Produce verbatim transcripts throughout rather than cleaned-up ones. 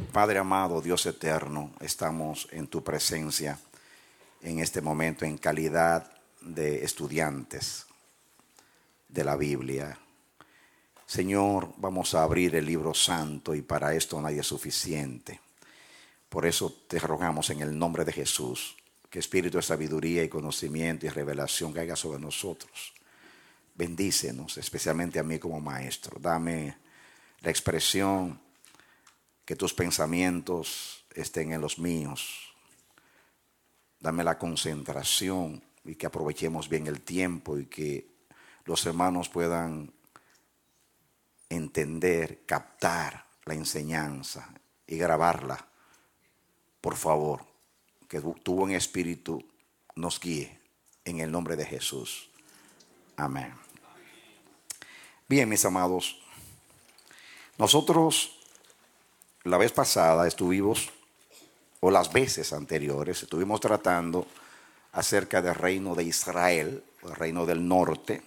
Padre amado, Dios eterno, estamos en tu presencia en este momento en calidad de estudiantes de la Biblia. Señor, vamos a abrir el libro santo y para esto nadie es suficiente. Por eso te rogamos en el nombre de Jesús que espíritu de sabiduría y conocimiento y revelación caiga sobre nosotros. Bendícenos, especialmente a mí como maestro. Dame la expresión, que tus pensamientos estén en los míos. Dame la concentración y que aprovechemos bien el tiempo y que los hermanos puedan entender, captar la enseñanza y grabarla. Por favor, que tu buen espíritu nos guíe en el nombre de Jesús. Amén. Bien, mis amados, nosotros la vez pasada estuvimos, o las veces anteriores, estuvimos tratando acerca del reino de Israel, el reino del norte.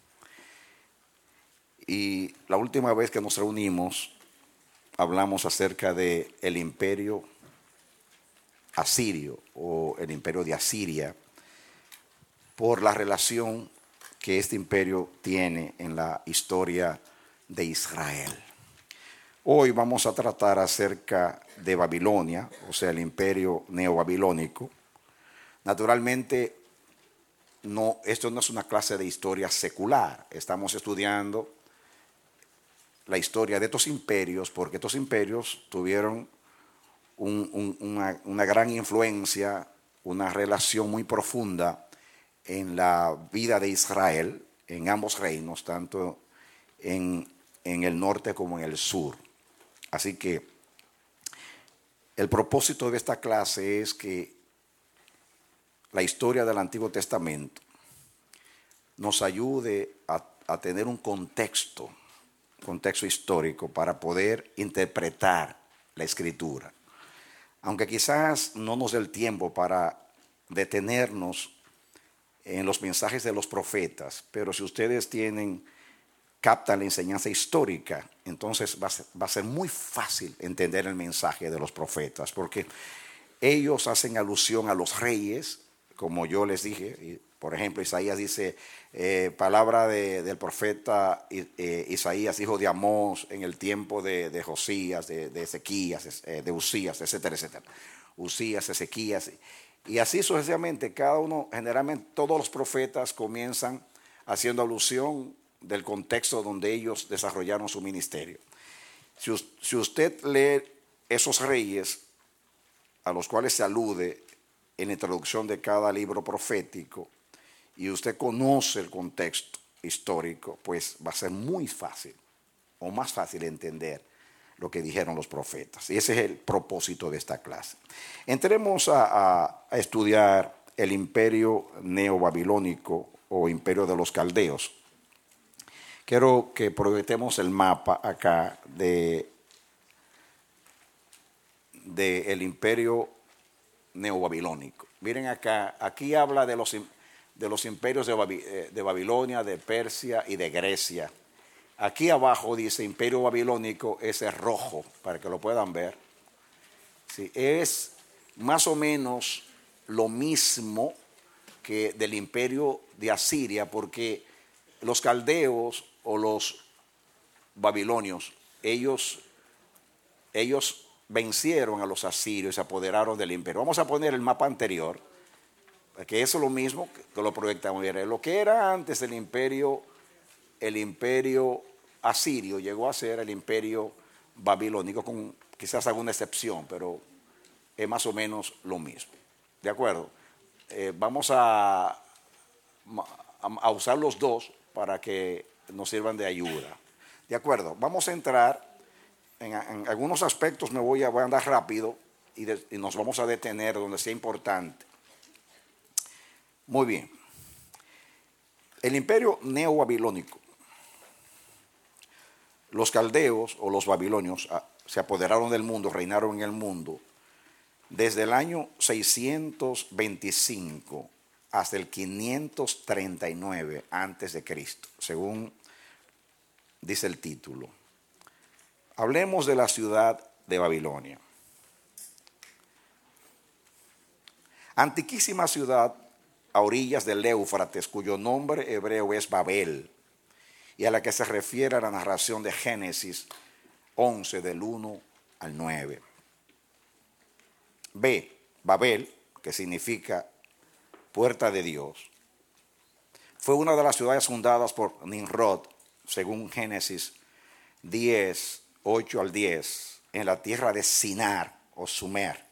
Y la última vez que nos reunimos, hablamos acerca del imperio asirio o el imperio de Asiria, por la relación que este imperio tiene en la historia de Israel. Hoy vamos a tratar acerca de Babilonia, o sea, el imperio neobabilónico. Naturalmente, no, esto no es una clase de historia secular. Estamos estudiando la historia de estos imperios, porque estos imperios tuvieron un, un, una, una gran influencia, una relación muy profunda en la vida de Israel, en ambos reinos, tanto en, en el norte como en el sur. Así que el propósito de esta clase es que la historia del Antiguo Testamento nos ayude a, a tener un contexto, contexto histórico para poder interpretar la Escritura. Aunque quizás no nos dé el tiempo para detenernos en los mensajes de los profetas, pero si ustedes tienen captan la enseñanza histórica, entonces va a, ser, va a ser muy fácil entender el mensaje de los profetas, porque ellos hacen alusión a los reyes, como yo les dije. Por ejemplo, Isaías dice, eh, palabra de, del profeta eh, Isaías, hijo de Amós, en el tiempo de, de Josías, de, de Ezequías, eh, de Usías, etcétera, etcétera. Usías, Ezequías, y así sucesivamente, cada uno, generalmente todos los profetas comienzan haciendo alusión del contexto donde ellos desarrollaron su ministerio. Si, si usted lee esos reyes a los cuales se alude en la introducción de cada libro profético y usted conoce el contexto histórico, pues va a ser muy fácil o más fácil entender lo que dijeron los profetas. Y ese es el propósito de esta clase. Entremos a, a, a estudiar el imperio neobabilónico o imperio de los caldeos. Quiero que proyectemos el mapa acá de, de el imperio neobabilónico. Miren acá, aquí habla de los, de los imperios de, Babi, de Babilonia, de Persia y de Grecia. Aquí abajo dice imperio babilónico, ese es rojo, para que lo puedan ver. Sí, es más o menos lo mismo que del imperio de Asiria, porque los caldeos o los babilonios, ellos, ellos vencieron a los asirios y se apoderaron del imperio. Vamos a poner el mapa anterior, que eso es lo mismo que lo proyectamos. Lo que era antes el imperio, el imperio asirio llegó a ser el imperio babilónico, con quizás alguna excepción, pero es más o menos lo mismo. ¿De acuerdo? Eh, vamos a, a, a usar los dos para que nos sirvan de ayuda. De acuerdo, vamos a entrar en, en algunos aspectos, me voy a, voy a andar rápido y, de, y nos vamos a detener donde sea importante. Muy bien. El imperio neobabilónico. Los caldeos o los babilonios se apoderaron del mundo, reinaron en el mundo desde el año seiscientos veinticinco hasta el quinientos treinta y nueve antes de Cristo, según dice el título. Hablemos de la ciudad de Babilonia. Antiquísima ciudad a orillas del Éufrates, cuyo nombre hebreo es Babel, y a la que se refiere a la narración de Génesis once, del uno al nueve. B. Babel, que significa puerta de Dios, fue una de las ciudades fundadas por Nimrod, según Génesis diez, ocho al diez, en la tierra de Sinar o Sumer.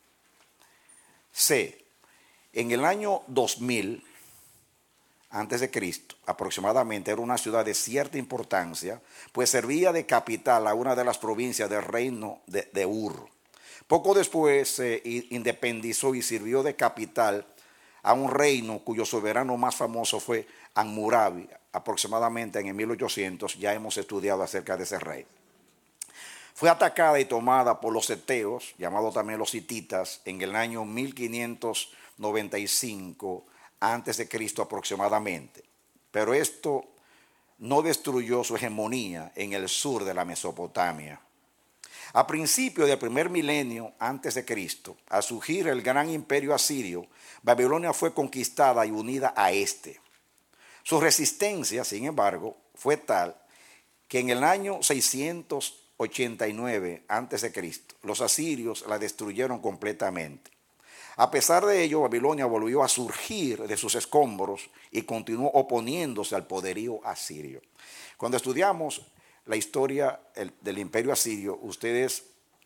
C. En el año dos mil antes de Cristo, aproximadamente, era una ciudad de cierta importancia, pues servía de capital a una de las provincias del reino de, de Ur. Poco después se eh, independizó y sirvió de capital a un reino cuyo soberano más famoso fue Hammurabi, aproximadamente en el mil ochocientos. Ya hemos estudiado acerca de ese rey. Fue atacada y tomada por los eteos, llamados también los hititas, en el año mil quinientos noventa y cinco antes de Cristo aproximadamente. Pero esto no destruyó su hegemonía en el sur de la Mesopotamia. A principios del primer milenio antes de Cristo, al surgir el gran imperio asirio, Babilonia fue conquistada y unida a este. Su resistencia, sin embargo, fue tal que en el año seiscientos ochenta y nueve antes de Cristo, los asirios la destruyeron completamente. A pesar de ello, Babilonia volvió a surgir de sus escombros y continuó oponiéndose al poderío asirio. Cuando estudiamos la historia del imperio asirio, ustedes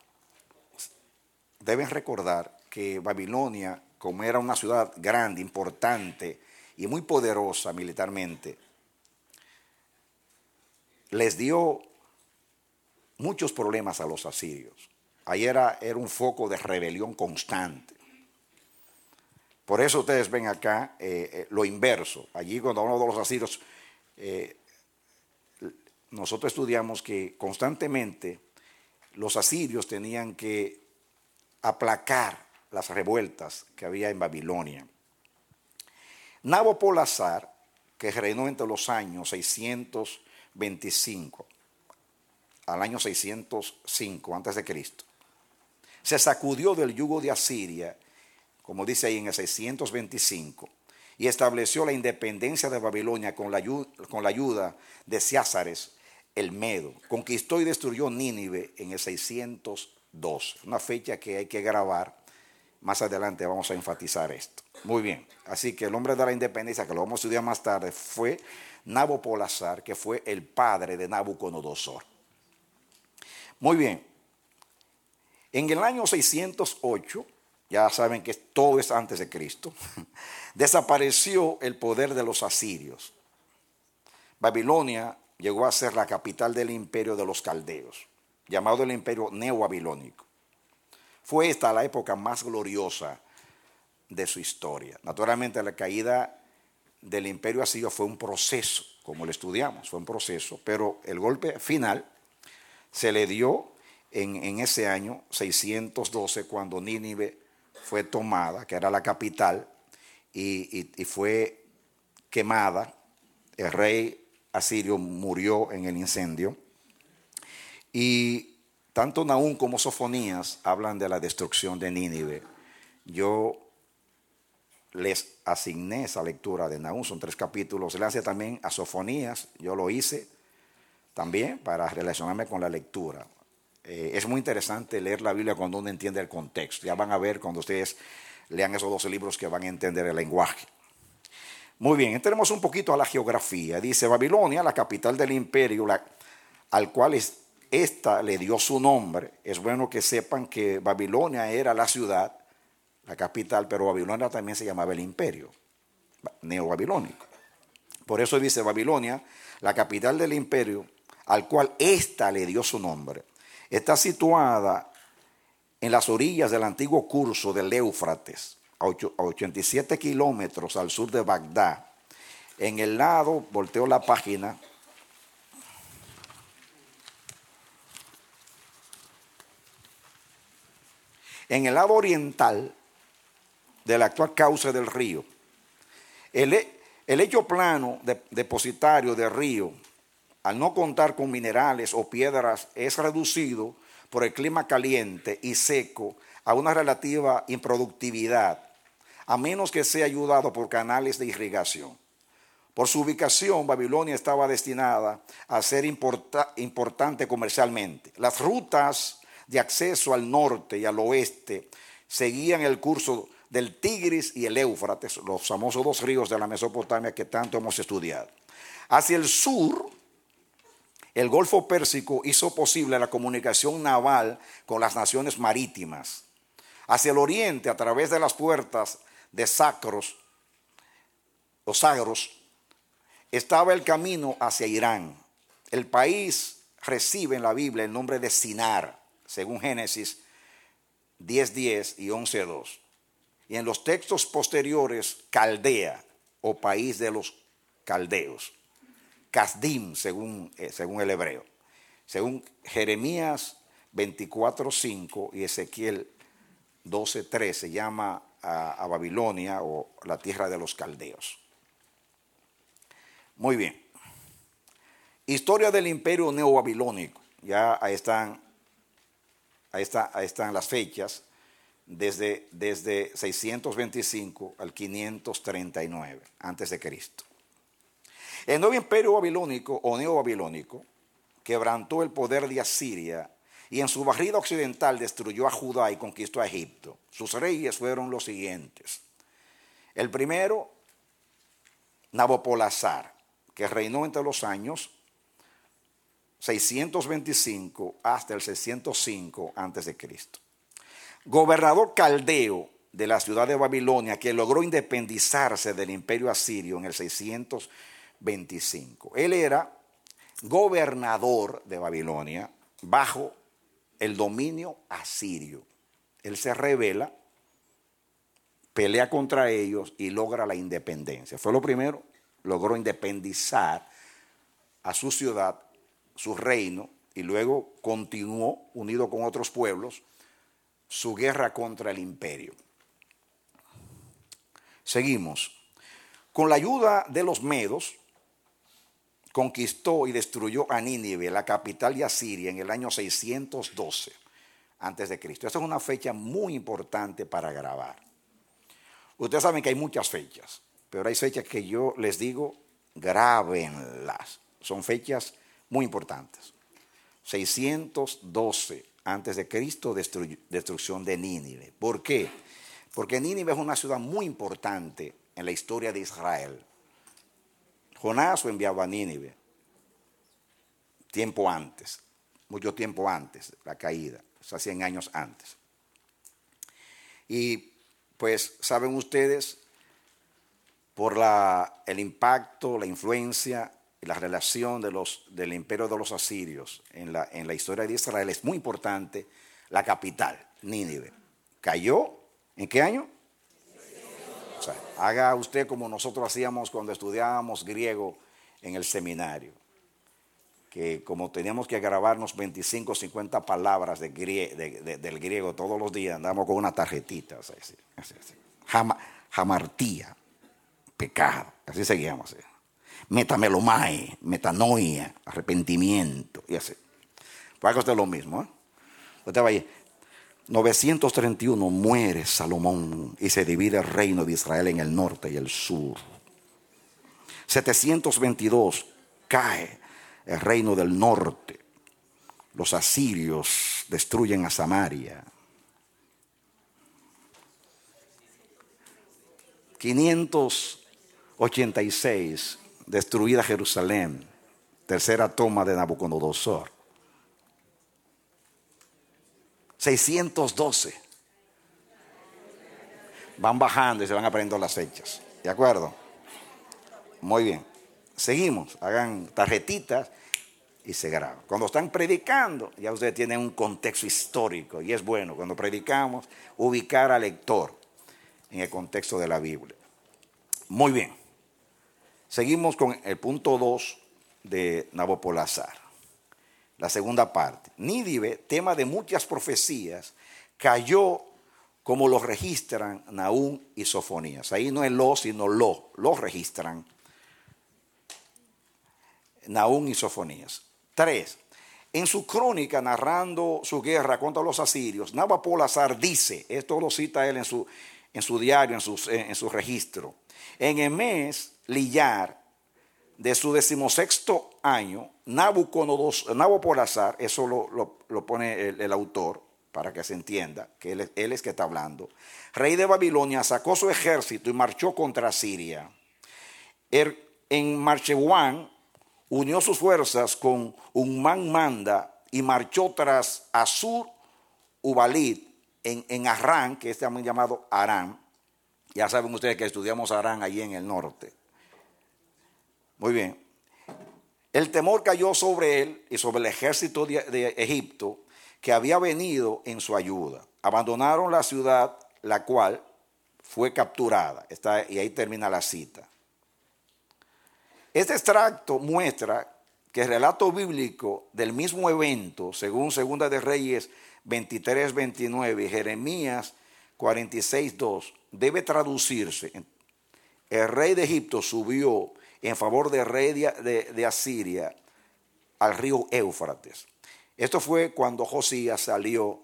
deben recordar que Babilonia, como era una ciudad grande, importante y muy poderosa militarmente, les dio muchos problemas a los asirios. Ahí era, era un foco de rebelión constante. Por eso ustedes ven acá eh, eh, lo inverso. Allí cuando hablamos de los asirios, eh, nosotros estudiamos que constantemente los asirios tenían que aplacar las revueltas que había en Babilonia. Nabopolassar, que reinó entre los años seiscientos veinticinco al año seiscientos cinco antes de Cristo, se sacudió del yugo de Asiria, como dice ahí en el seiscientos veinticinco, y estableció la independencia de Babilonia con la, con la ayuda de Ciásares el Medo. Conquistó y destruyó Nínive en el seiscientos dos, una fecha que hay que grabar. Más adelante vamos a enfatizar esto. Muy bien, así que el hombre de la independencia, que lo vamos a estudiar más tarde, fue Nabopolassar, que fue el padre de Nabucodonosor. Muy bien, en el año seiscientos ocho, ya saben que todo es antes de Cristo, desapareció el poder de los asirios. Babilonia llegó a ser la capital del imperio de los caldeos, llamado el imperio neobabilónico. Fue esta la época más gloriosa de su historia. Naturalmente, la caída del imperio asirio fue un proceso, como lo estudiamos, fue un proceso, pero el golpe final se le dio en, en ese año seiscientos doce, cuando Nínive fue tomada, que era la capital, y, y, y fue quemada. El rey asirio murió en el incendio. Y tanto Nahum como Sofonías hablan de la destrucción de Nínive. Yo les asigné esa lectura de Nahum, son tres capítulos. Le hace también a Sofonías, yo lo hice también para relacionarme con la lectura. Eh, es muy interesante leer la Biblia cuando uno entiende el contexto. Ya van a ver cuando ustedes lean esos doce libros que van a entender el lenguaje. Muy bien, entremos un poquito a la geografía. Dice Babilonia, la capital del imperio, la, al cual es, esta le dio su nombre. Es bueno que sepan que Babilonia era la ciudad, la capital, pero Babilonia también se llamaba el imperio neobabilónico. Por eso dice Babilonia, la capital del imperio, al cual esta le dio su nombre. Está situada en las orillas del antiguo curso del Éufrates, a ochenta y siete kilómetros al sur de Bagdad. En el lado, volteo la página, en el lado oriental del actual cauce del río. El, el lecho plano de, depositario del río, al no contar con minerales o piedras, es reducido por el clima caliente y seco a una relativa improductividad. a menos que sea ayudado por canales de irrigación. Por su ubicación, Babilonia estaba destinada a ser importa- importante comercialmente. Las rutas de acceso al norte y al oeste seguían el curso del Tigris y el Éufrates, los famosos dos ríos de la Mesopotamia que tanto hemos estudiado. Hacia el sur, el Golfo Pérsico hizo posible la comunicación naval con las naciones marítimas. Hacia el oriente, a través de las puertas de Sacros, o Sagros, estaba el camino hacia Irán. El país recibe en la Biblia el nombre de Sinar, según Génesis diez diez y once dos. Y en los textos posteriores, Caldea, o país de los caldeos. Casdim, según, eh, según el hebreo. Según Jeremías veinticuatro cinco y Ezequiel doce tres, se llama a, a Babilonia o la tierra de los caldeos. Muy bien. Historia del imperio neobabilónico. Ya ahí están, ahí está, ahí están las fechas. Desde, desde seiscientos veinticinco al quinientos treinta y nueve antes de Cristo. El nuevo imperio babilónico o neobabilónico quebrantó el poder de Asiria y en su barrida occidental destruyó a Judá y conquistó a Egipto. Sus reyes fueron los siguientes. El primero, Nabopolassar, que reinó entre los años seiscientos veinticinco hasta el seiscientos cinco antes de Cristo. Gobernador caldeo de la ciudad de Babilonia, que logró independizarse del imperio asirio en el seiscientos veinticinco. Él era gobernador de Babilonia bajo el dominio asirio. Él se rebela, pelea contra ellos y logra la independencia. Fue lo primero, logró independizar a su ciudad, su reino, y luego continuó unido con otros pueblos su guerra contra el imperio. Seguimos. Con la ayuda de los medos, conquistó y destruyó a Nínive, la capital de Asiria, en el año seiscientos doce antes de Cristo. Esta es una fecha muy importante para grabar. Ustedes saben que hay muchas fechas, pero hay fechas que yo les digo, grábenlas. Son fechas muy importantes. seiscientos doce antes de Cristo, destru- destrucción de Nínive. ¿Por qué? Porque Nínive es una ciudad muy importante en la historia de Israel. Jonás fue enviado a Nínive tiempo antes, mucho tiempo antes de la caída, o sea, cien años antes. Y pues saben ustedes, por la, el impacto, la influencia y la relación de los, del imperio de los asirios en la, en la historia de Israel, es muy importante la capital, Nínive. ¿Cayó en qué año? O sea, haga usted como nosotros hacíamos cuando estudiábamos griego en el seminario, que como teníamos que grabarnos veinticinco, cincuenta palabras de grie, de, de, del griego todos los días, andábamos con una tarjetita, así, así, así, así. Jama, jamartía, pecado, así seguíamos. Así. Metamelomai, metanoia, arrepentimiento, y así. Pues haga usted lo mismo, ¿eh? Usted va ahí. novecientos treinta y uno muere Salomón y se divide el reino de Israel en el norte y el sur. setecientos veintidós cae el reino del norte. Los asirios destruyen a Samaria. quinientos ochenta y seis destruida Jerusalén. Tercera toma de Nabucodonosor. seiscientos doce. Van bajando y se van aprendiendo las fechas. ¿De acuerdo? Muy bien. Seguimos. Hagan tarjetitas y se graban. Cuando están predicando, ya ustedes tienen un contexto histórico. Y es bueno, cuando predicamos, ubicar al lector en el contexto de la Biblia. Muy bien. Seguimos con el punto dos de Nabopolassar. La segunda parte. Nínive, tema de muchas profecías, cayó como lo registran Nahum y Sofonías. Ahí no es lo, sino lo. Lo registran Nahum y Sofonías. Tres. En su crónica narrando su guerra contra los asirios, Nabopolassar dice, esto lo cita él en su, en su diario, en, sus, en, en su registro. En el mes Liyar de su decimosexto año, Nabucodonosor, Nabopolazar, eso lo, lo, lo pone el, el autor para que se entienda, que él, él es que está hablando, rey de Babilonia, sacó su ejército y marchó contra Siria. Er, en Marchewan unió sus fuerzas con Unman Manda y marchó tras Asur Ubalid en, en Arán, que es también llamado Arán. Ya saben ustedes que estudiamos Arán allí en el norte. Muy bien. El temor cayó sobre él y sobre el ejército de, de Egipto que había venido en su ayuda. Abandonaron la ciudad, la cual fue capturada. Está, y ahí termina la cita. Este extracto muestra que el relato bíblico del mismo evento, según Segunda de Reyes veintitrés, veintinueve y Jeremías cuarenta y seis, dos, debe traducirse. El rey de Egipto subió en favor del rey de, de, de Asiria al río Éufrates. Esto fue cuando Josías salió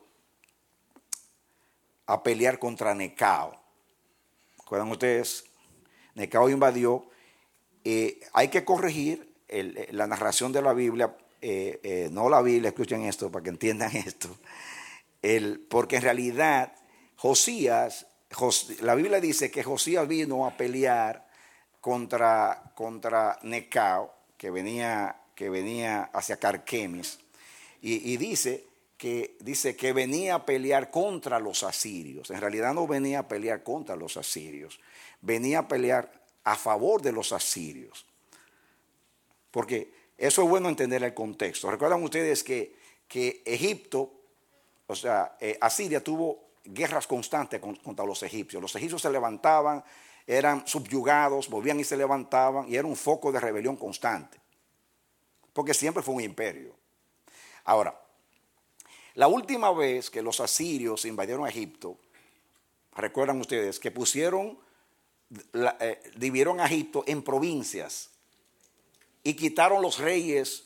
a pelear contra Necao. ¿Recuerdan ustedes? Necao invadió. Eh, hay que corregir el, la narración de la Biblia, eh, eh, no la Biblia, escuchen esto para que entiendan esto, el, porque en realidad Josías, Jos, la Biblia dice que Josías vino a pelear contra, contra Necao, que venía, que venía hacia Carquemis, y, y dice, que, dice que venía a pelear contra los asirios. En realidad no venía a pelear contra los asirios, venía a pelear a favor de los asirios. Porque eso es bueno entender el contexto. Recuerdan ustedes que, que Egipto, o sea, eh, Asiria tuvo guerras constantes con, contra los egipcios. Los egipcios se levantaban, eran subyugados, volvían y se levantaban, y era un foco de rebelión constante. Porque siempre fue un imperio. Ahora, la última vez que los asirios invadieron Egipto, recuerdan ustedes que pusieron La, eh, dividieron a Egipto en provincias y quitaron los reyes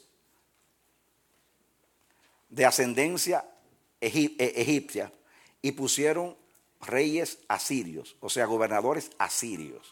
de ascendencia egip, eh, egipcia y pusieron reyes asirios, o sea, gobernadores asirios.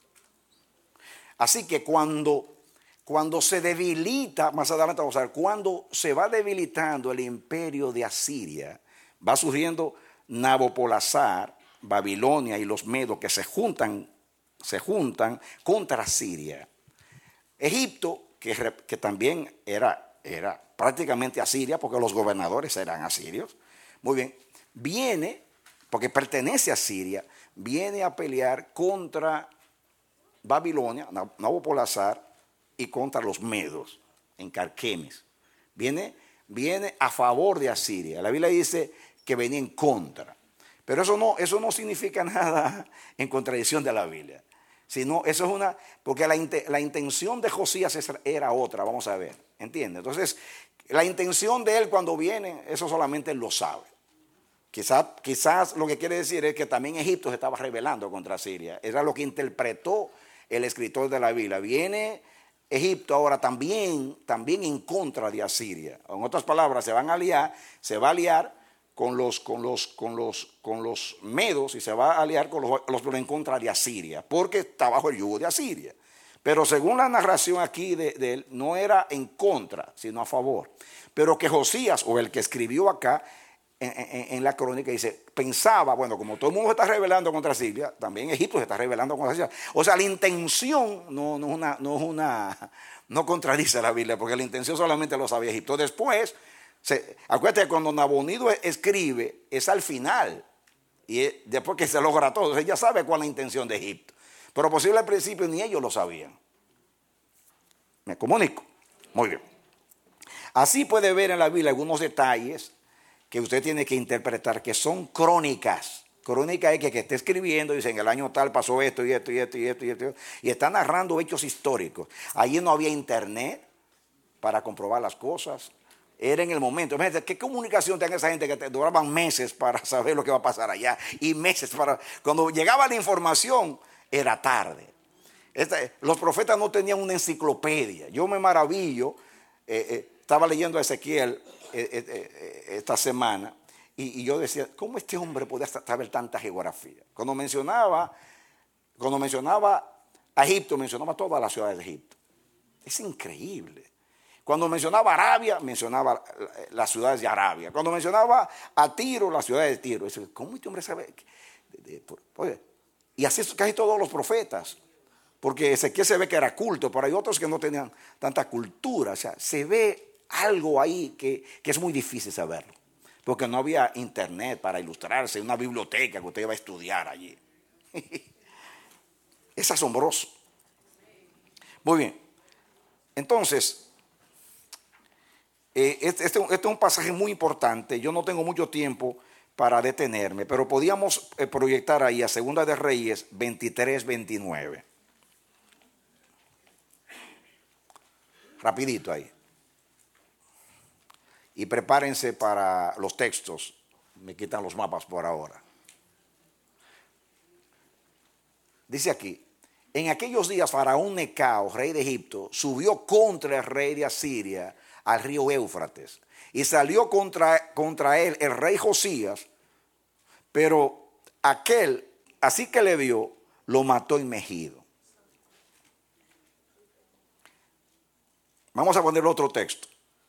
Así que cuando, cuando se debilita, más adelante vamos a ver, cuando se va debilitando el imperio de Asiria, va surgiendo Nabopolazar, Babilonia y los medos que se juntan se juntan contra Siria. Egipto, que, que también era, era prácticamente asiria, porque los gobernadores eran asirios, muy bien, viene, porque pertenece a Siria, viene a pelear contra Babilonia, Nabopolazar, y contra los medos, en Carquemis. Viene, viene a favor de Asiria. La Biblia dice que venía en contra. Pero eso no, eso no significa nada en contradicción de la Biblia. Sino, eso es una, porque la, la intención de Josías era otra, vamos a ver, ¿entiendes? Entonces, la intención de él cuando viene, eso solamente él lo sabe. Quizás, quizás lo que quiere decir es que también Egipto se estaba rebelando contra Siria. Era lo que interpretó el escritor de la Biblia. Viene Egipto ahora también, también en contra de Asiria. En otras palabras, se van a aliar, se va a aliar con los, con los, con los, con los medos y se va a aliar con los, los en contra de Asiria, porque está bajo el yugo de Asiria. Pero según la narración aquí de, de él, no era en contra, sino a favor. Pero que Josías, o el que escribió acá en, en, en la crónica, dice, pensaba, bueno, como todo el mundo se está rebelando contra Siria, también Egipto se está rebelando contra Siria. O sea, la intención no, no es una, no es una, no contradice la Biblia, porque la intención solamente lo sabía Egipto. Después, Se, acuérdate que cuando Nabonido escribe es al final y es, después que se logra todo, ella sabe cuál es la intención de Egipto, pero posible al principio ni ellos lo sabían. Me comunico. Muy bien. Así puede ver en la Biblia algunos detalles que usted tiene que interpretar, que son crónicas. Crónica es que, que esté escribiendo y dice en el año tal pasó esto y esto y esto y esto y esto y está narrando hechos históricos. Allí no había internet para comprobar las cosas. Era en el momento. Imagínate, ¿qué comunicación tenía esa gente que te duraban meses para saber lo que va a pasar allá? Y meses para... Cuando llegaba la información, era tarde. Este, los profetas no tenían una enciclopedia. Yo me maravillo. Eh, eh, estaba leyendo a Ezequiel eh, eh, eh, esta semana Y, y yo decía, ¿cómo este hombre podía saber tanta geografía? Cuando mencionaba, cuando mencionaba a Egipto, mencionaba todas las ciudades de Egipto. Es increíble. Cuando mencionaba Arabia, mencionaba las ciudades de Arabia. Cuando mencionaba a Tiro, las ciudades de Tiro. ¿Cómo este hombre sabe? Y así casi todos los profetas. Porque Ezequiel se ve que era culto, pero hay otros que no tenían tanta cultura. O sea, se ve algo ahí que, que es muy difícil saberlo. Porque no había internet para ilustrarse, una biblioteca que usted iba a estudiar allí. Es asombroso. Muy bien. Entonces, eh, este, este, este es un pasaje muy importante. Yo no tengo mucho tiempo para detenerme, pero podíamos eh, proyectar ahí a Segunda de Reyes veintitrés, veintinueve. Rapidito ahí. Y prepárense para los textos. Me quitan los mapas por ahora. Dice aquí, en aquellos días Faraón Necao, rey de Egipto, subió contra el rey de Asiria al río Éufrates. Y salió contra, contra él el rey Josías, pero aquel, así que le vio, lo mató en Megido. Vamos a poner otro texto.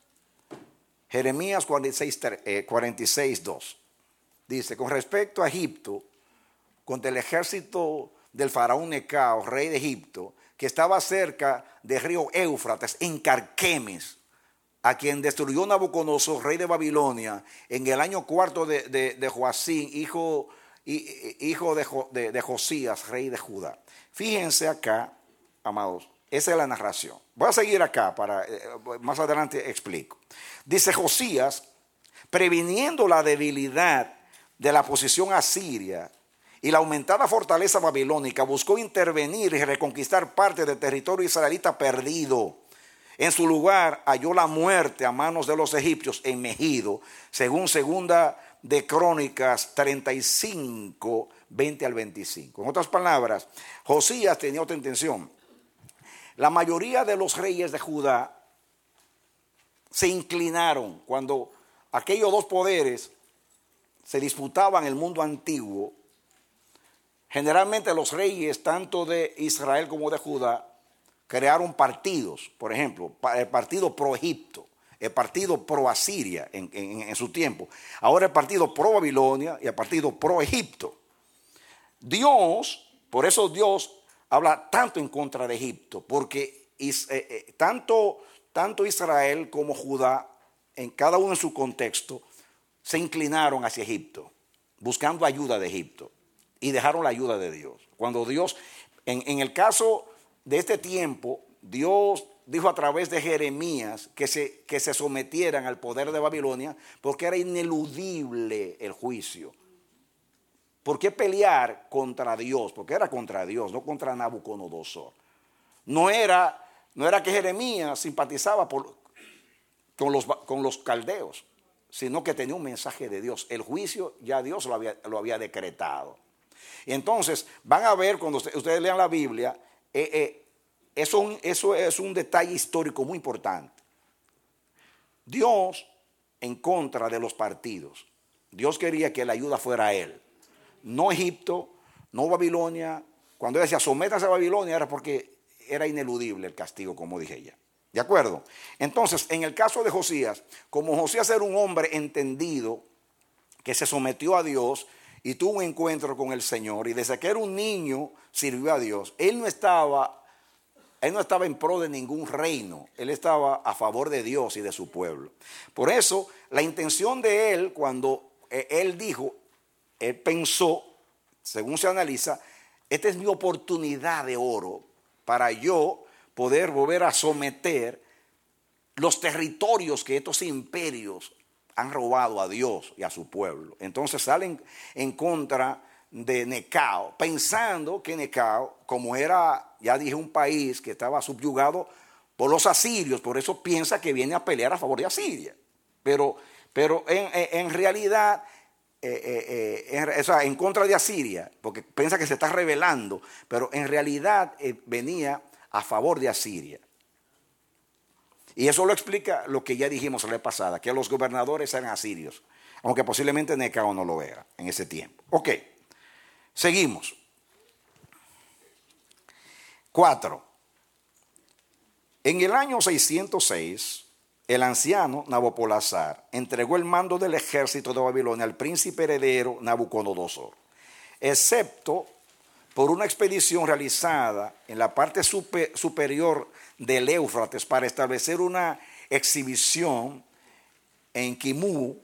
Jeremías cuarenta y seis, dos. Dice, con respecto a Egipto, contra el ejército del faraón Necao, rey de Egipto, que estaba cerca del río Éufrates, en Carquemes, a quien destruyó Nabucodonosor, rey de Babilonia, en el año cuarto de, de, de Joacín, hijo, hijo de, de, de Josías, rey de Judá. Fíjense acá, amados, esa es la narración. Voy a seguir acá, para eh, más adelante explico. Dice Josías, previniendo la debilidad de la posición asiria y la aumentada fortaleza babilónica, buscó intervenir y reconquistar parte del territorio israelita perdido. En su lugar halló la muerte a manos de los egipcios en Megido, según segunda de Crónicas treinta y cinco, veinte al veinticinco. En otras palabras, Josías tenía otra intención. La mayoría de los reyes de Judá se inclinaron cuando aquellos dos poderes se disputaban el mundo antiguo. Generalmente los reyes, tanto de Israel como de Judá, crearon partidos. Por ejemplo, el partido pro Egipto, el partido pro Asiria en, en, en su tiempo. Ahora el partido pro Babilonia y el partido pro Egipto. Dios, por eso Dios habla tanto en contra de Egipto, porque is, eh, eh, tanto, tanto Israel como Judá, en cada uno en su contexto, se inclinaron hacia Egipto, buscando ayuda de Egipto, y dejaron la ayuda de Dios. Cuando Dios, en, en el caso de este tiempo, Dios dijo a través de Jeremías que se, que se sometieran al poder de Babilonia, porque era ineludible el juicio. ¿Por qué pelear contra Dios? Porque era contra Dios, no contra Nabucodonosor. No era, no era que Jeremías simpatizaba por, con, los, con los caldeos, sino que tenía un mensaje de Dios. El juicio ya Dios lo había, lo había decretado. Y entonces van a ver, cuando ustedes, ustedes lean la Biblia, eh, eh, eso, eso es un detalle histórico muy importante. Dios en contra de los partidos. Dios quería que la ayuda fuera a él. No Egipto, no Babilonia. Cuando él decía sométanse a Babilonia era porque era ineludible el castigo, como dije ya. ¿De acuerdo? Entonces, en el caso de Josías, como Josías era un hombre entendido, que se sometió a Dios y tuvo un encuentro con el Señor, y desde que era un niño sirvió a Dios, él no estaba, él no estaba en pro de ningún reino, él estaba a favor de Dios y de su pueblo. Por eso, la intención de él, cuando él dijo, él pensó, según se analiza, esta es mi oportunidad de oro para yo poder volver a someter los territorios que estos imperios han robado a Dios y a su pueblo. Entonces salen en contra de Necao, pensando que Necao, como era, ya dije, un país que estaba subyugado por los asirios, por eso piensa que viene a pelear a favor de Asiria. Pero, pero en, en realidad... Eh, eh, eh, en, o sea, en contra de Asiria, porque piensa que se está rebelando, pero en realidad eh, venía a favor de Asiria. Y eso lo explica lo que ya dijimos la vez pasada, que los gobernadores eran asirios. aunque posiblemente Necao no lo era en ese tiempo. Ok, seguimos. Cuatro. En el año seiscientos seis, el anciano Nabopolassar entregó el mando del ejército de Babilonia al príncipe heredero Nabucodonosor, excepto por una expedición realizada en la parte super, superior del Éufrates para establecer una exhibición en Quimú.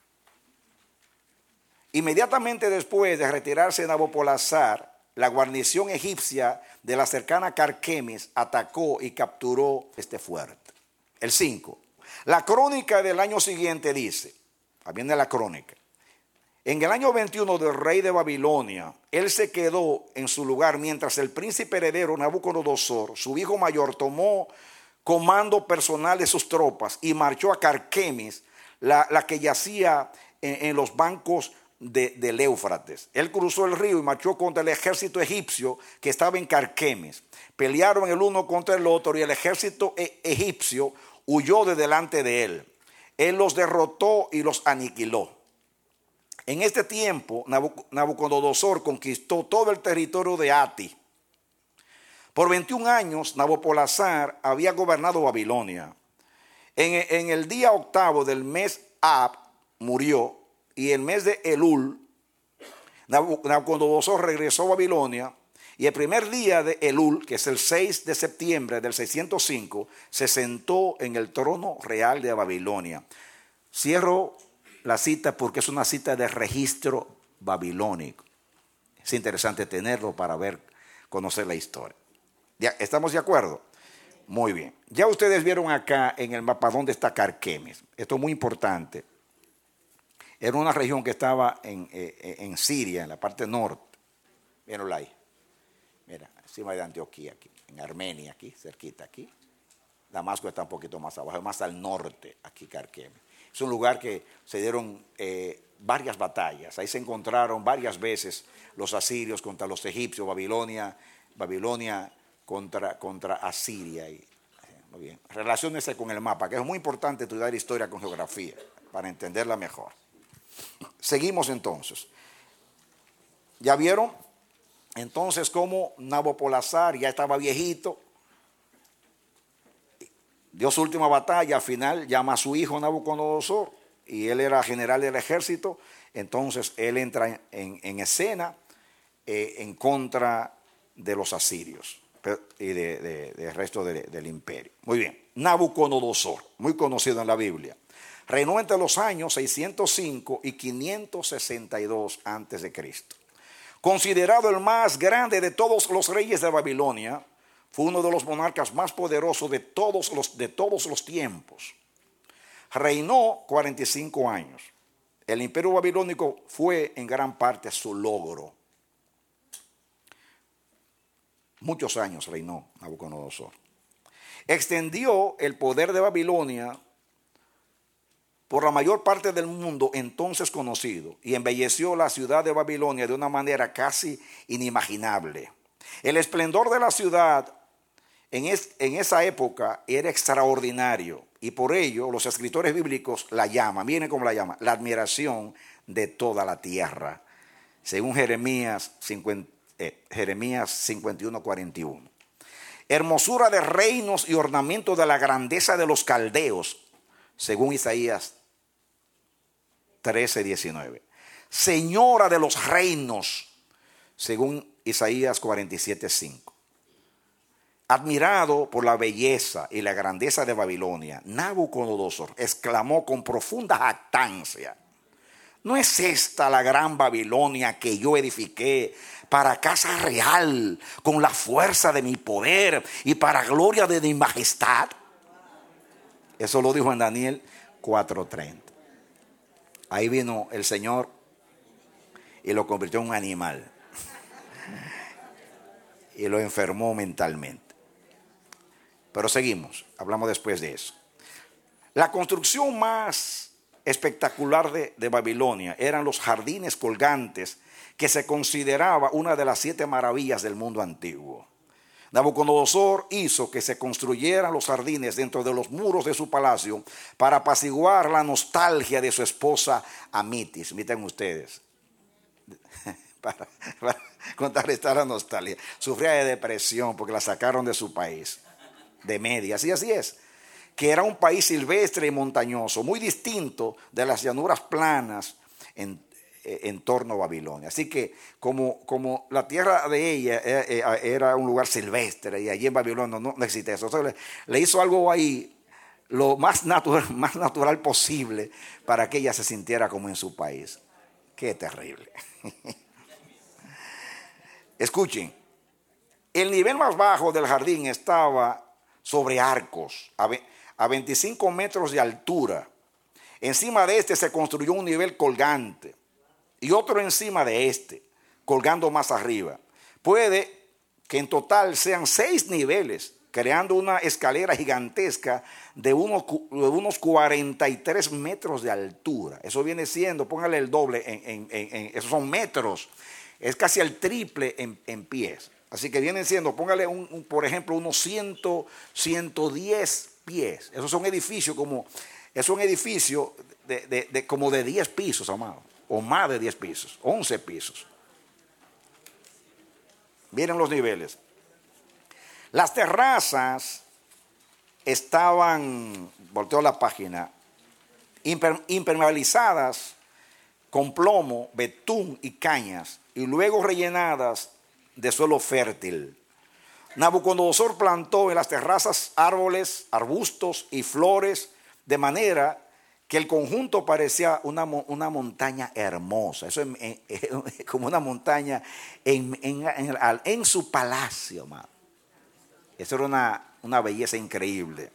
Inmediatamente después de retirarse Nabopolassar, la guarnición egipcia de la cercana Carquemis atacó y capturó este fuerte. El cinco. La crónica del año siguiente dice, viene la crónica, en el año veintiuno del rey de Babilonia, él se quedó en su lugar mientras el príncipe heredero Nabucodonosor, su hijo mayor, tomó comando personal de sus tropas y marchó a Carquemis, la, la que yacía en, en los bancos de, del Éufrates. Él cruzó el río y marchó contra el ejército egipcio que estaba en Carquemis. Pelearon el uno contra el otro y el ejército e- egipcio huyó de delante de él. Él los derrotó y los aniquiló. En este tiempo, Nabucodonosor conquistó todo el territorio de Ati. Por veintiún años, Nabopolassar había gobernado Babilonia. En, en el día octavo del mes Ab murió, y el mes de Elul, Nabucodonosor regresó a Babilonia, y el primer día de Elul, que es el seis de septiembre del seiscientos cinco, se sentó en el trono real de Babilonia. Cierro la cita porque es una cita de registro babilónico. Es interesante tenerlo para ver, conocer la historia. ¿Ya estamos de acuerdo? Muy bien. Ya ustedes vieron acá en el mapa dónde está Carquemis. Esto es muy importante. Era una región que estaba en, eh, en Siria, en la parte norte. Mírenlo ahí. Mira, encima de Antioquía, aquí, en Armenia, aquí, cerquita, aquí. Damasco está un poquito más abajo, más al norte, aquí Carquemis. Es un lugar que se dieron eh, varias batallas. Ahí se encontraron varias veces los asirios contra los egipcios, Babilonia, Babilonia contra, contra Asiria. Y, eh, muy bien. Relaciónese con el mapa, que es muy importante estudiar historia con geografía, para entenderla mejor. Seguimos entonces. ¿Ya vieron? Entonces, como Nabopolassar ya estaba viejito, dio su última batalla, al final llama a su hijo Nabucodonosor, y él era general del ejército. Entonces él entra en, en escena eh, en contra de los asirios y del de, de, de resto de, del imperio. Muy bien, Nabucodonosor, muy conocido en la Biblia, reinó entre los años seiscientos cinco y quinientos sesenta y dos antes de Cristo. Considerado el más grande de todos los reyes de Babilonia, fue uno de los monarcas más poderosos de todos los, de todos los tiempos. Reinó cuarenta y cinco años. El imperio babilónico fue en gran parte su logro. Muchos años reinó Nabucodonosor. Extendió el poder de Babilonia por la mayor parte del mundo entonces conocido y embelleció la ciudad de Babilonia de una manera casi inimaginable. El esplendor de la ciudad en, es, en esa época era extraordinario y por ello los escritores bíblicos la llaman, miren cómo la llaman, la admiración de toda la tierra, según Jeremías, cincuenta, eh, Jeremías cincuenta y uno, cuarenta y uno. Hermosura de reinos y ornamento de la grandeza de los caldeos, según Isaías trece, diecinueve. Señora de los reinos, según Isaías cuarenta y siete, cinco. Admirado por la belleza y la grandeza de Babilonia, Nabucodonosor exclamó con profunda jactancia: ¿no es esta la gran Babilonia que yo edifiqué para casa real, con la fuerza de mi poder y para gloria de mi majestad? Eso lo dijo en Daniel cuatro treinta. Ahí vino el Señor y lo convirtió en un animal y lo enfermó mentalmente. Pero seguimos, hablamos después de eso. La construcción más espectacular de, de Babilonia eran los jardines colgantes, que se consideraba una de las siete maravillas del mundo antiguo. Nabucodonosor hizo que se construyeran los jardines dentro de los muros de su palacio para apaciguar la nostalgia de su esposa Amitis. Miren ustedes, para, para contrarrestar la nostalgia. Sufría de depresión porque la sacaron de su país, de Media, así, así es. Que era un país silvestre y montañoso, muy distinto de las llanuras planas en, en torno a Babilonia. Así que como, como la tierra de ella era, era un lugar silvestre y allí en Babilonia no, no existe eso. Entonces le, le hizo algo ahí lo más natural, más natural posible para que ella se sintiera como en su país. Qué terrible. Escuchen, el nivel más bajo del jardín estaba sobre arcos, a, a veinticinco metros de altura. Encima de este se construyó un nivel colgante y otro encima de este, colgando más arriba. Puede que en total sean seis niveles, creando una escalera gigantesca de unos, de unos cuarenta y tres metros de altura. Eso viene siendo, póngale el doble, en, en, en, en, esos son metros, es casi el triple en, en pies. Así que vienen siendo, póngale un, un, por ejemplo, unos cien, ciento diez pies. Esos son edificios como, es un edificio de, de, de, como de diez pisos, amado, o más de diez pisos, once pisos. Miren los niveles. Las terrazas estaban, volteo la página, imper, impermeabilizadas con plomo, betún y cañas, y luego rellenadas de suelo fértil. Nabucodonosor plantó en las terrazas árboles, arbustos y flores, de manera que el conjunto parecía una, una montaña hermosa. Eso es, es, es como una montaña en, en, en, en su palacio, amado. Eso era una, una belleza increíble.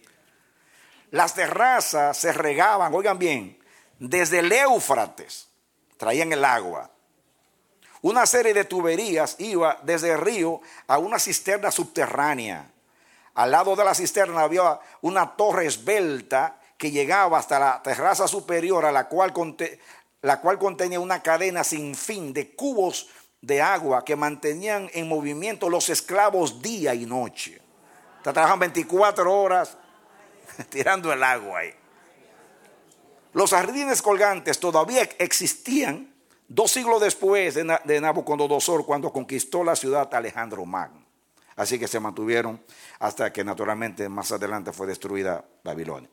Las terrazas se regaban, oigan bien, desde el Éufrates, traían el agua. Una serie de tuberías iba desde el río a una cisterna subterránea. Al lado de la cisterna había una torre esbelta que llegaba hasta la terraza superior, a la cual, conte, la cual contenía una cadena sin fin de cubos de agua que mantenían en movimiento los esclavos día y noche. Trabajaban veinticuatro horas tirando el agua ahí. Los jardines colgantes todavía existían dos siglos después de, de Nabucodonosor, cuando conquistó la ciudad Alejandro Magno. Así que se mantuvieron hasta que naturalmente más adelante fue destruida Babilonia.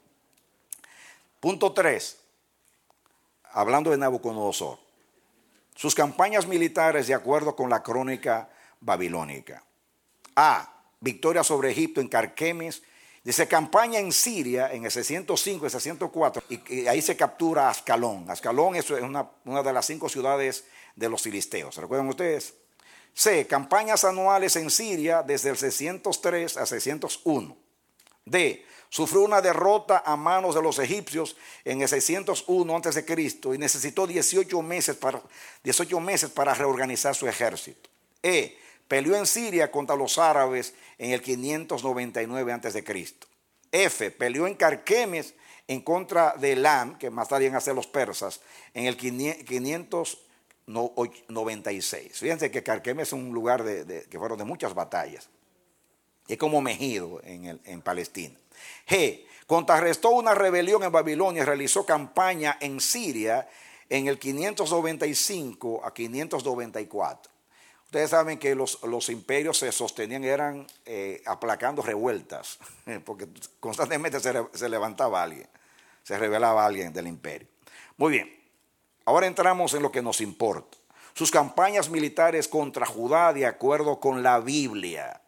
Punto tres. Hablando de Nabucodonosor. Sus campañas militares de acuerdo con la crónica babilónica. A. Victoria sobre Egipto en Carquemis. Dice campaña en Siria en el seiscientos cinco y seiscientos cuatro, y, y ahí se captura Ascalón. Ascalón es una, una de las cinco ciudades de los filisteos. ¿Se recuerdan ustedes? C. Campañas anuales en Siria desde el seiscientos tres a seiscientos uno. D. Sufrió una derrota a manos de los egipcios en el seiscientos uno antes de Cristo y necesitó dieciocho meses para, dieciocho meses para reorganizar su ejército. E. Peleó en Siria contra los árabes en el quinientos noventa y nueve antes de Cristo. F. Peleó en Carquemes en contra de Elam, que más tarde iban a ser los persas, en el quinientos noventa y seis. Fíjense que Carquemes es un lugar de, de, que fueron de muchas batallas. Es como Megido en, el, en Palestina. G. Contrarrestó una rebelión en Babilonia y realizó campaña en Siria en el quinientos noventa y cinco a quinientos noventa y cuatro. Ustedes saben que los, los imperios se sostenían, eran eh, aplacando revueltas, porque constantemente se, se levantaba alguien, se rebelaba alguien del imperio. Muy bien, ahora entramos en lo que nos importa. Sus campañas militares contra Judá de acuerdo con la Biblia.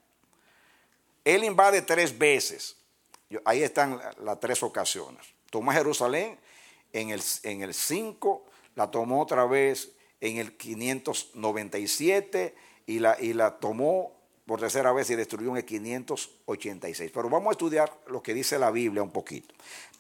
Él invade tres veces, ahí están las tres ocasiones. Tomó Jerusalén en el, en el cinco, la tomó otra vez en el quinientos noventa y siete y la, y la tomó por tercera vez y destruyó en el quinientos ochenta y seis. Pero vamos a estudiar lo que dice la Biblia un poquito.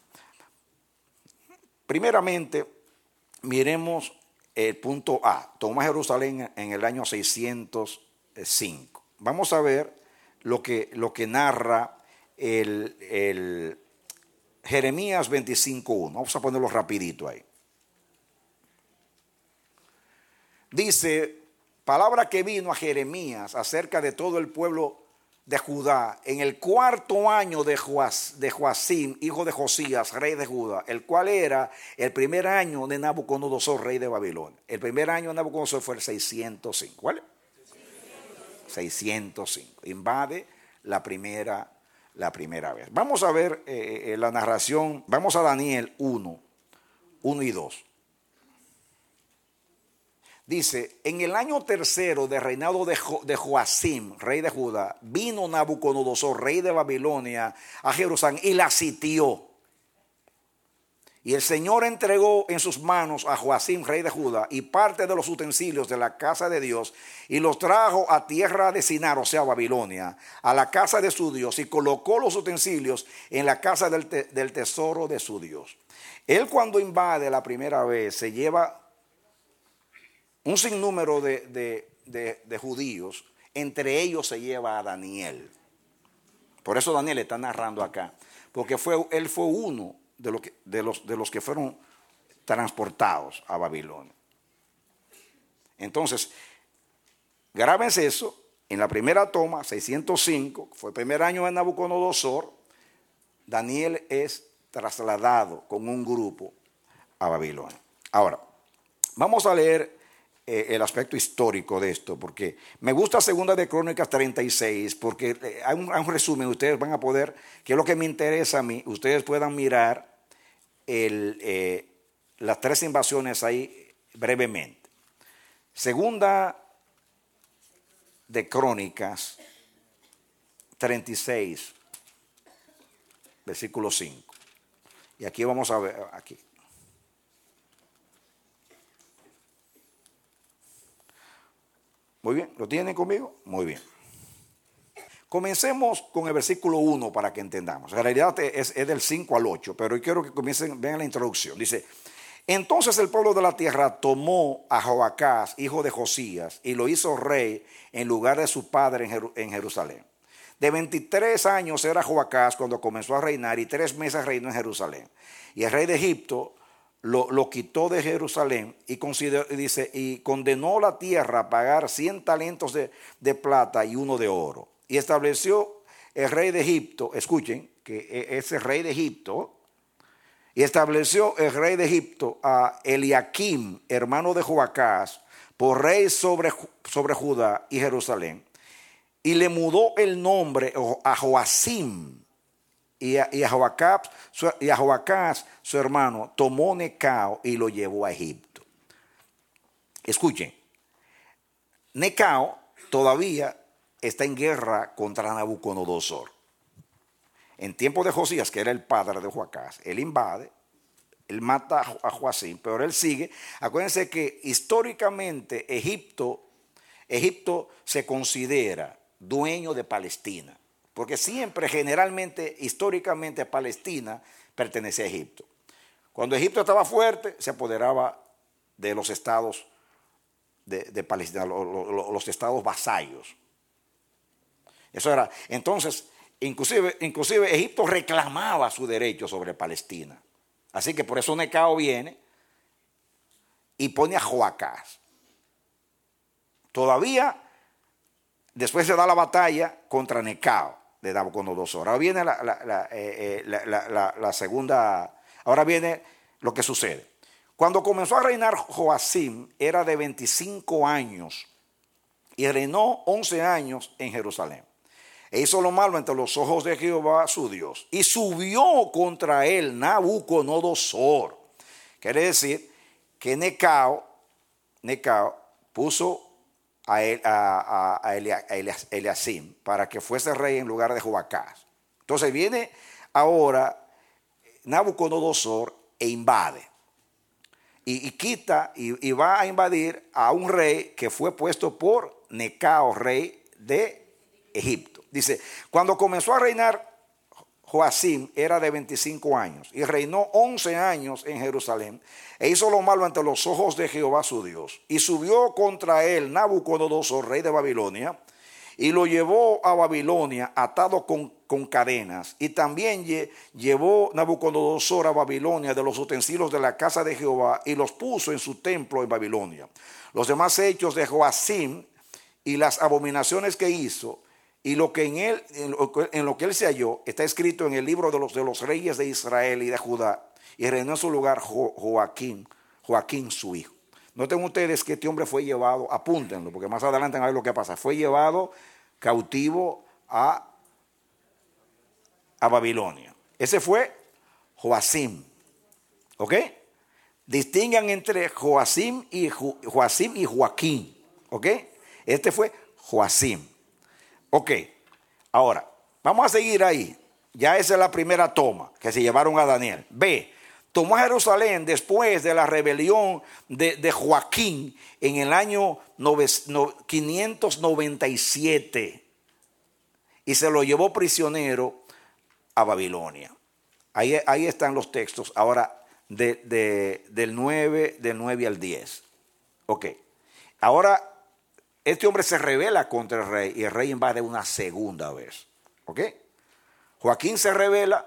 Primeramente, miremos el punto A. Tomó Jerusalén en el año seiscientos cinco. Vamos a ver lo que, lo que narra el, el Jeremías veinticinco uno. Vamos a ponerlo rapidito ahí. Dice, palabra que vino a Jeremías acerca de todo el pueblo de Judá, en el cuarto año de, Joas, de Joacim, hijo de Josías, rey de Judá, el cual era el primer año de Nabucodonosor, rey de Babilonia. El primer año de Nabucodonosor fue el seiscientos cinco. ¿Vale? seiscientos cinco. Invade la primera, la primera vez. Vamos a ver eh, la narración. Vamos a Daniel uno, uno y dos. Dice, en el año tercero de reinado de, jo, de Joacim, rey de Judá, vino Nabucodonosor, rey de Babilonia, a Jerusalén y la sitió. Y el Señor entregó en sus manos a Joacim, rey de Judá, y parte de los utensilios de la casa de Dios, y los trajo a tierra de Sinar, o sea, Babilonia, a la casa de su Dios, y colocó los utensilios en la casa del, te, del tesoro de su Dios. Él, cuando invade la primera vez, se lleva un sinnúmero de, de, de, de judíos, entre ellos se lleva a Daniel. Por eso Daniel está narrando acá, porque fue, él fue uno de, lo que, de, los, de los que fueron transportados a Babilonia. Entonces, grábense eso, en la primera toma, seiscientos cinco, fue el primer año de Nabucodonosor, Daniel es trasladado con un grupo a Babilonia. Ahora, vamos a leer el aspecto histórico de esto, porque me gusta Segunda de Crónicas treinta y seis, porque hay un, hay un resumen, ustedes van a poder, que es lo que me interesa a mí, ustedes puedan mirar el, eh, las tres invasiones ahí brevemente. Segunda de Crónicas treinta y seis, versículo cinco, y aquí vamos a ver, aquí. Muy bien, ¿lo tienen conmigo? Muy bien. Comencemos con el versículo uno para que entendamos. En realidad es, es del cinco al ocho, pero yo quiero que comiencen, vean la introducción. Dice, entonces el pueblo de la tierra tomó a Joacás, hijo de Josías, y lo hizo rey en lugar de su padre en Jerusalén. De veintitrés años era Joacás cuando comenzó a reinar, y tres meses reinó en Jerusalén. Y el rey de Egipto Lo, lo quitó de Jerusalén y, consideró, dice, y condenó la tierra a pagar cien talentos de, de plata y uno de oro. Y estableció el rey de Egipto, escuchen, que ese rey de Egipto, y estableció el rey de Egipto a Eliakim, hermano de Joacás, por rey sobre, sobre Judá y Jerusalén. Y le mudó el nombre a Joacim. Y a, y, a Joacás, su, y a Joacás, su hermano, tomó Necao y lo llevó a Egipto. Escuchen, Necao todavía está en guerra contra Nabucodonosor. En tiempo de Josías, que era el padre de Joacás, él invade, él mata a Joacim, pero él sigue. Acuérdense que históricamente Egipto, Egipto se considera dueño de Palestina. Porque siempre, generalmente, históricamente, Palestina pertenecía a Egipto. Cuando Egipto estaba fuerte, se apoderaba de los estados de, de Palestina, los, los, los estados vasallos. Eso era. Entonces, inclusive, inclusive Egipto reclamaba su derecho sobre Palestina. Así que por eso Necao viene y pone a Joacás. Todavía, después se da la batalla contra Necao de Nabucodonosor. Ahora viene la, la, la, eh, la, la, la, la segunda, ahora viene lo que sucede. Cuando comenzó a reinar Joacim era de veinticinco años y reinó once años en Jerusalén. E hizo lo malo ante los ojos de Jehová su Dios y subió contra él Nabucodonosor. Quiere decir que Necao, Necao puso a, él, a, a, a Eliasim para que fuese rey en lugar de Joacás. Entonces viene ahora Nabucodonosor e invade y, y quita y, y va a invadir a un rey que fue puesto por Necao, rey de Egipto. Dice, cuando comenzó a reinar Joacim era de veinticinco años y reinó once años en Jerusalén e hizo lo malo ante los ojos de Jehová su Dios. Y subió contra él Nabucodonosor, rey de Babilonia, y lo llevó a Babilonia atado con, con cadenas. Y también lle, llevó Nabucodonosor a Babilonia de los utensilios de la casa de Jehová y los puso en su templo en Babilonia. Los demás hechos de Joacim y las abominaciones que hizo Y lo que en él, en lo, en lo que él se halló, está escrito en el libro de los, de los reyes de Israel y de Judá. Y reinó en su lugar Jo- Joaquín, Joaquín su hijo. Noten ustedes que este hombre fue llevado, apúntenlo, porque más adelante van a ver lo que pasa. Fue llevado cautivo a, a Babilonia. Ese fue Joacim. ¿Ok? Distingan entre Joacim y, Jo- Joacim y Joaquín. ¿Ok? Este fue Joacim. Ok, ahora, vamos a seguir ahí. Ya esa es la primera toma que se llevaron a Daniel. B, tomó a Jerusalén después de la rebelión de, de Joaquín en el año quinientos noventa y siete y se lo llevó prisionero a Babilonia. Ahí, ahí están los textos ahora de, de, del, nueve, del nueve al diez. Ok, ahora este hombre se rebela contra el rey y el rey invade una segunda vez. ¿Ok? Joaquín se rebela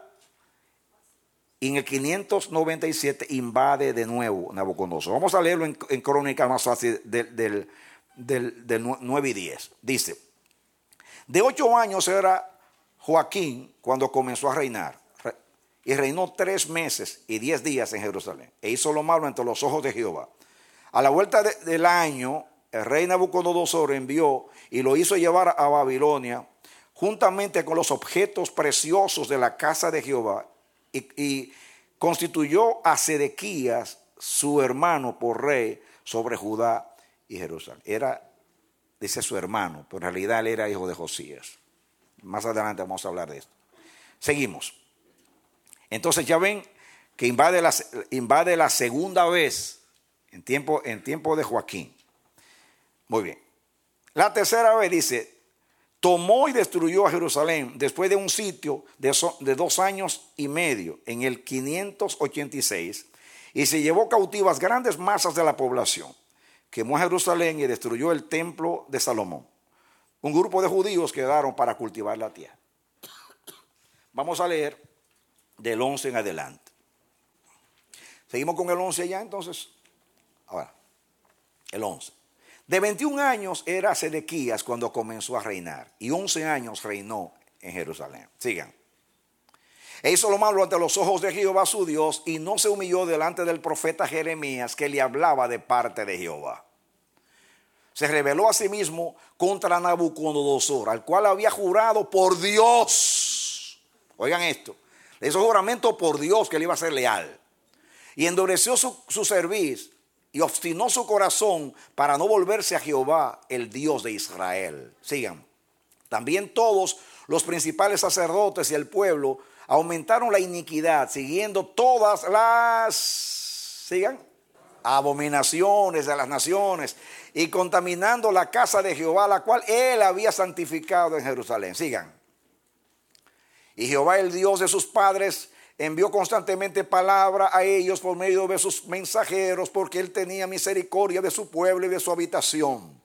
y en el quinientos noventa y siete invade de nuevo Nabucodonosor. Vamos a leerlo en, en crónica más fácil del, del, del, del nueve y diez. Dice, de ocho años era Joaquín cuando comenzó a reinar. Y reinó tres meses y diez días en Jerusalén. E hizo lo malo ante los ojos de Jehová. A la vuelta de, del año, el rey Nabucodonosor envió y lo hizo llevar a Babilonia juntamente con los objetos preciosos de la casa de Jehová y, y constituyó a Sedequías, su hermano, por rey sobre Judá y Jerusalén. Era, dice su hermano, pero en realidad él era hijo de Josías. Más adelante vamos a hablar de esto. Seguimos. Entonces ya ven que invade la, invade la segunda vez en tiempo, en tiempo de Joaquín. Muy bien. La tercera vez dice, tomó y destruyó a Jerusalén después de un sitio de, so, de dos años y medio en el quinientos ochenta y seis y se llevó cautivas grandes masas de la población. Quemó a Jerusalén y destruyó el templo de Salomón. Un grupo de judíos quedaron para cultivar la tierra. Vamos a leer del once en adelante. Seguimos con el once ya entonces. Ahora, el once. De veintiún años era Sedequías cuando comenzó a reinar y once años reinó en Jerusalén. Sigan. E hizo lo malo ante los ojos de Jehová su Dios y no se humilló delante del profeta Jeremías que le hablaba de parte de Jehová. Se rebeló a sí mismo contra Nabucodonosor, al cual había jurado por Dios. Oigan esto. Le hizo juramento por Dios que le iba a ser leal. Y endureció su, su cerviz y obstinó su corazón para no volverse a Jehová, el Dios de Israel. Sigan. También todos los principales sacerdotes y el pueblo aumentaron la iniquidad, siguiendo todas las, sigan, abominaciones de las naciones y contaminando la casa de Jehová, la cual él había santificado en Jerusalén. Sigan. Y Jehová, el Dios de sus padres, envió constantemente palabra a ellos por medio de sus mensajeros, porque él tenía misericordia de su pueblo y de su habitación.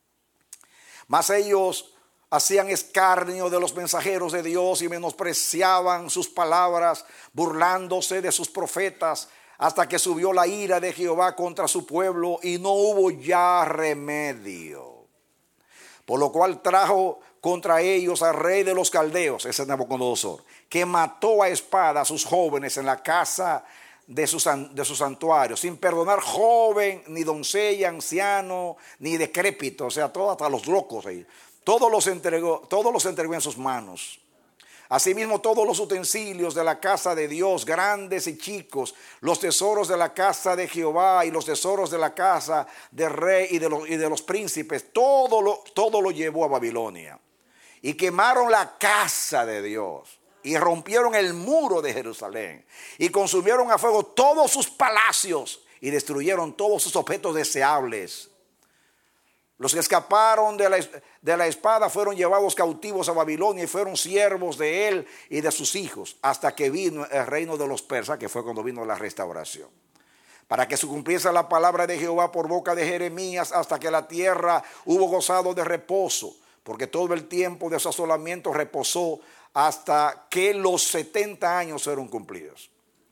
Mas ellos hacían escarnio de los mensajeros de Dios y menospreciaban sus palabras, burlándose de sus profetas, hasta que subió la ira de Jehová contra su pueblo y no hubo ya remedio. Por lo cual trajo contra ellos al rey de los caldeos, ese es Nabucodonosor, que mató a espada a sus jóvenes en la casa de su, de su santuario, sin perdonar joven, ni doncella, anciano, ni decrépito, o sea, todos hasta los locos ahí. Todos los entregó, todos los entregó en sus manos. Asimismo, todos los utensilios de la casa de Dios, grandes y chicos, los tesoros de la casa de Jehová y los tesoros de la casa del rey y de los, y de los príncipes, todo lo, todo lo llevó a Babilonia. Y quemaron la casa de Dios y rompieron el muro de Jerusalén y consumieron a fuego todos sus palacios y destruyeron todos sus objetos deseables. Los que escaparon de la, de la espada fueron llevados cautivos a Babilonia y fueron siervos de él y de sus hijos hasta que vino el reino de los persas, que fue cuando vino la restauración. Para que se cumpliese la palabra de Jehová por boca de Jeremías hasta que la tierra hubo gozado de reposo, porque todo el tiempo de su asolamiento reposó hasta que los setenta años fueron cumplidos.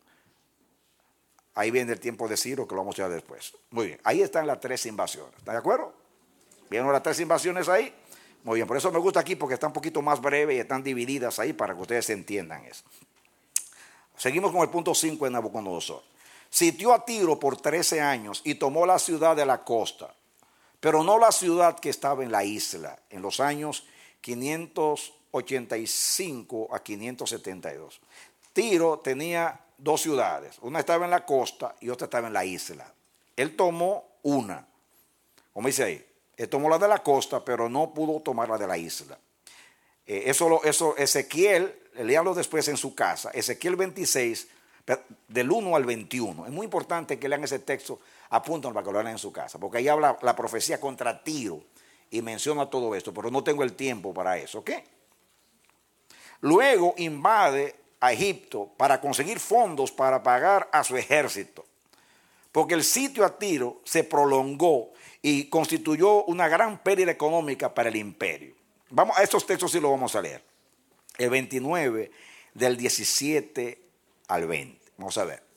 Ahí viene el tiempo de Ciro, que lo vamos a ver después. Muy bien, ahí están las tres invasiones. ¿Están de acuerdo? ¿Vieron las tres invasiones ahí? Muy bien, por eso me gusta aquí porque está un poquito más breve y están divididas ahí para que ustedes entiendan eso. Seguimos con el punto cinco de Nabucodonosor. Sitió a Tiro por trece años y tomó la ciudad de la costa, pero no la ciudad que estaba en la isla, en los años quinientos ochenta y cinco a quinientos setenta y dos. Tiro tenía dos ciudades, una estaba en la costa y otra estaba en la isla. Él tomó una, como dice ahí, él tomó la de la costa, pero no pudo tomar la de la isla. Eh, eso, eso Ezequiel, léalo después en su casa, Ezequiel veintiséis, del uno al veintiuno. Es muy importante que lean ese texto, apuntan para que lo lean en su casa, porque ahí habla la profecía contra Tiro y menciona todo esto, pero no tengo el tiempo para eso, ¿ok? Luego invade a Egipto para conseguir fondos para pagar a su ejército, porque el sitio a Tiro se prolongó y constituyó una gran pérdida económica para el imperio. Vamos a estos textos, sí los vamos a leer. El veintinueve, del diecisiete al veinte. Vamos a ver.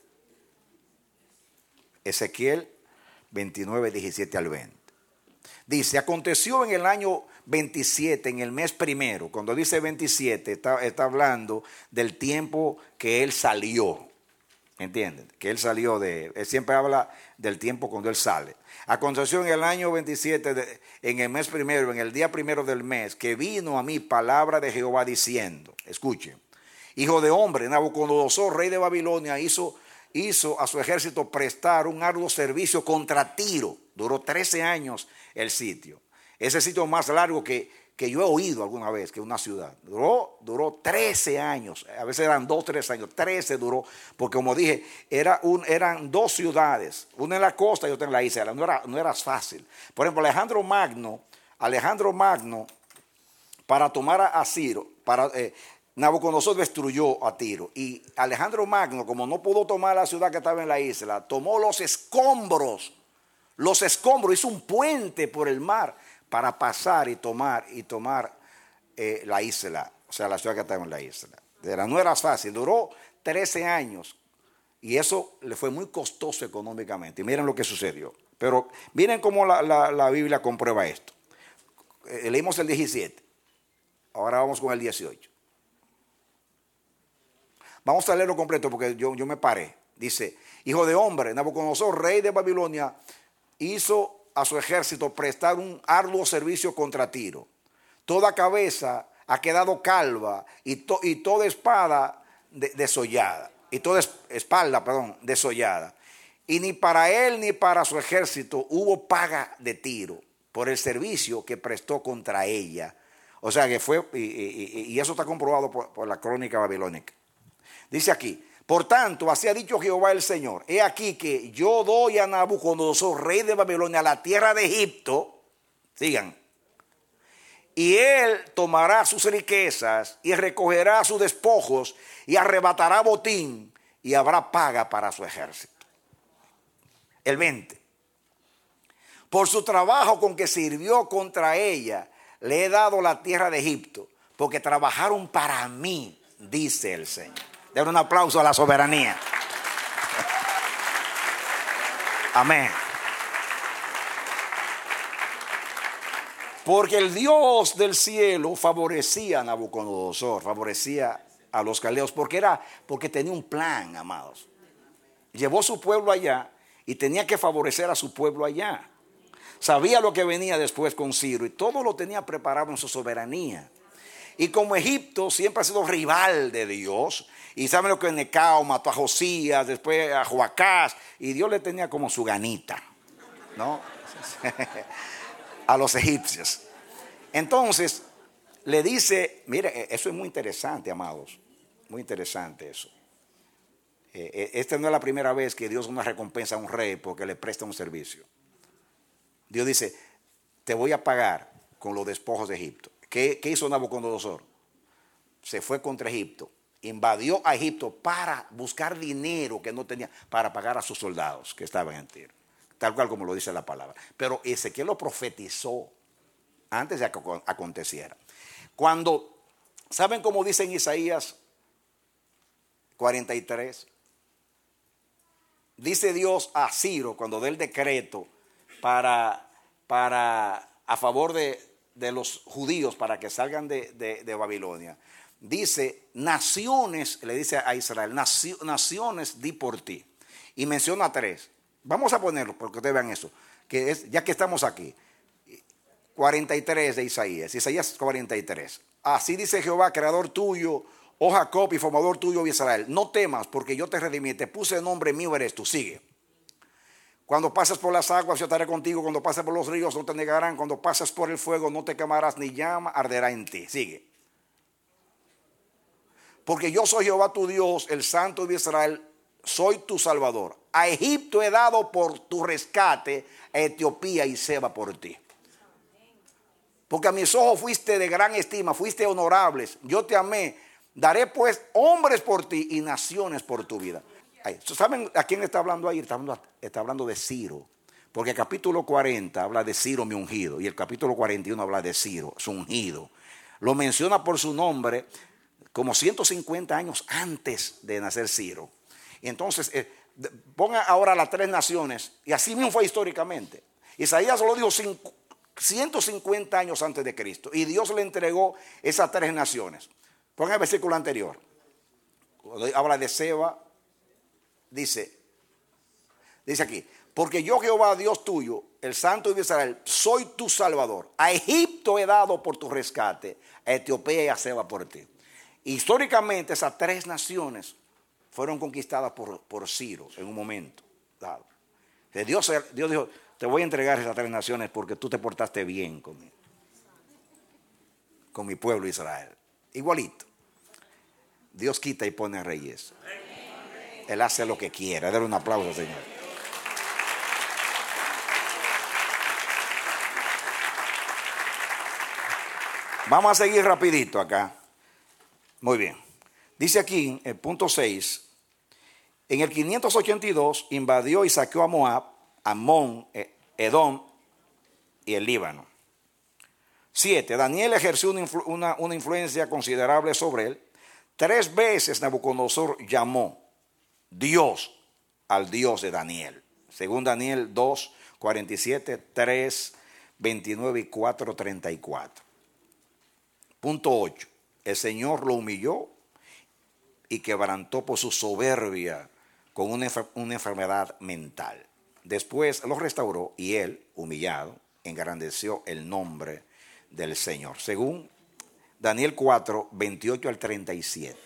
Ezequiel veintinueve, diecisiete al veinte. Dice, aconteció en el año veintisiete, en el mes primero. Cuando dice veintisiete, está, está hablando del tiempo que él salió. ¿Entienden? Que él salió de... Él siempre habla del tiempo cuando él sale. Aconteció en el año veintisiete, de, en el mes primero, en el día primero del mes, que vino a mí palabra de Jehová diciendo, escuchen, hijo de hombre, Nabucodonosor, rey de Babilonia, hizo, hizo a su ejército prestar un arduo servicio contra Tiro. Duró trece años el sitio. Ese sitio más largo que, que yo he oído alguna vez, que una ciudad. Duró, duró trece años. A veces eran dos, tres años. trece duró, porque como dije, era un, eran dos ciudades. Una en la costa y otra en la isla. No era, no era fácil. Por ejemplo, Alejandro Magno, Alejandro Magno, para tomar a, a Ciro, para... Eh, Nabucodonosor destruyó a Tiro y Alejandro Magno, como no pudo tomar la ciudad que estaba en la isla, tomó los escombros, los escombros, hizo un puente por el mar para pasar y tomar y tomar eh, la isla, o sea, la ciudad que estaba en la isla. Era, no era fácil, duró trece años y eso le fue muy costoso económicamente. Y miren lo que sucedió. Pero miren cómo la, la, la Biblia comprueba esto. Eh, leímos el diecisiete, ahora vamos con el dieciocho. Vamos a leerlo completo porque yo, yo me paré. Dice, hijo de hombre, Nabucodonosor, rey de Babilonia, hizo a su ejército prestar un arduo servicio contra Tiro. Toda cabeza ha quedado calva y, to, y toda espada de, desollada. Y toda espalda, perdón, desollada. Y ni para él ni para su ejército hubo paga de Tiro por el servicio que prestó contra ella. O sea que fue, y, y, y eso está comprobado por, por la crónica babilónica. Dice aquí, por tanto, así ha dicho Jehová el Señor, he aquí que yo doy a Nabucodonosor, rey de Babilonia, la tierra de Egipto, sigan, y él tomará sus riquezas y recogerá sus despojos y arrebatará botín y habrá paga para su ejército. El veinte, por su trabajo con que sirvió contra ella, le he dado la tierra de Egipto, porque trabajaron para mí, dice el Señor. Den un aplauso a la soberanía. Amén. Porque el Dios del cielo favorecía a Nabucodonosor, favorecía a los caldeos, porque era, porque tenía un plan, amados. Llevó su pueblo allá y tenía que favorecer a su pueblo allá. Sabía lo que venía después con Ciro y todo lo tenía preparado en su soberanía. Y como Egipto siempre ha sido rival de Dios, y saben lo que Necao mató a Josías, después a Joacás, y Dios le tenía como su ganita, ¿no? A los egipcios. Entonces, le dice, mire, eso es muy interesante, amados, muy interesante eso. Eh, esta no es la primera vez que Dios da una recompensa a un rey porque le presta un servicio. Dios dice, te voy a pagar con los despojos de Egipto. ¿Qué, qué hizo Nabucodonosor? Se fue contra Egipto, invadió a Egipto para buscar dinero que no tenía, para pagar a sus soldados que estaban en Tiro, tal cual como lo dice la palabra. Pero Ezequiel lo profetizó antes de que aconteciera. Cuando, ¿saben cómo dice en Isaías cuarenta y tres? Dice Dios a Ciro cuando dé el decreto para, para a favor de de los judíos para que salgan de, de, de Babilonia, dice, naciones, le dice a Israel, naciones di por ti. Y menciona tres. Vamos a ponerlo, porque ustedes vean eso, que es, ya que estamos aquí, cuarenta y tres de Isaías, Isaías cuarenta y tres. Así dice Jehová, creador tuyo, oh Jacob, y formador tuyo, oh Israel, no temas, porque yo te redimí, te puse el nombre mío, eres tú, sigue. Cuando pases por las aguas, yo estaré contigo. Cuando pases por los ríos, no te negarán. Cuando pases por el fuego, no te quemarás, ni llama arderá en ti. Sigue. Porque yo soy Jehová tu Dios, el Santo de Israel, soy tu Salvador. A Egipto he dado por tu rescate, a Etiopía y Seba por ti. Porque a mis ojos fuiste de gran estima, fuiste honorables. Yo te amé. Daré pues hombres por ti y naciones por tu vida. ¿Saben a quién está hablando ahí? Está hablando, está hablando de Ciro. Porque el capítulo cuarenta habla de Ciro mi ungido. Y el capítulo cuarenta y uno habla de Ciro, su ungido. Lo menciona por su nombre como ciento cincuenta años antes de nacer Ciro. Y entonces, eh, ponga ahora las tres naciones. Y así mismo fue históricamente. Isaías lo dijo ciento cincuenta años antes de Cristo. Y Dios le entregó esas tres naciones. Ponga el versículo anterior. Habla de Seba. Dice, dice aquí, porque yo Jehová Dios tuyo, el Santo de Israel, soy tu Salvador. A Egipto he dado por tu rescate, a Etiopía y a Seba por ti. Históricamente esas tres naciones fueron conquistadas por, por Ciro en un momento dado. Dios, Dios dijo, te voy a entregar esas tres naciones porque tú te portaste bien conmigo, con mi pueblo Israel. Igualito. Dios quita y pone reyes. Él hace lo que quiera. Dale un aplauso, Señor. Vamos a seguir rapidito acá. Muy bien. Dice aquí, el punto seis. En el quinientos ochenta y dos invadió y saqueó a Moab, Amón, Edom y el Líbano. siete. Daniel ejerció una, influ una, una influencia considerable sobre él. Tres veces Nabucodonosor llamó Dios al Dios de Daniel. Según Daniel dos, cuarenta y siete, tres, veintinueve y cuatro, treinta y cuatro. Punto ocho. El Señor lo humilló y quebrantó por su soberbia con una, una enfermedad mental. Después lo restauró y él, humillado, engrandeció el nombre del Señor. Según Daniel cuatro, veintiocho al treinta y siete.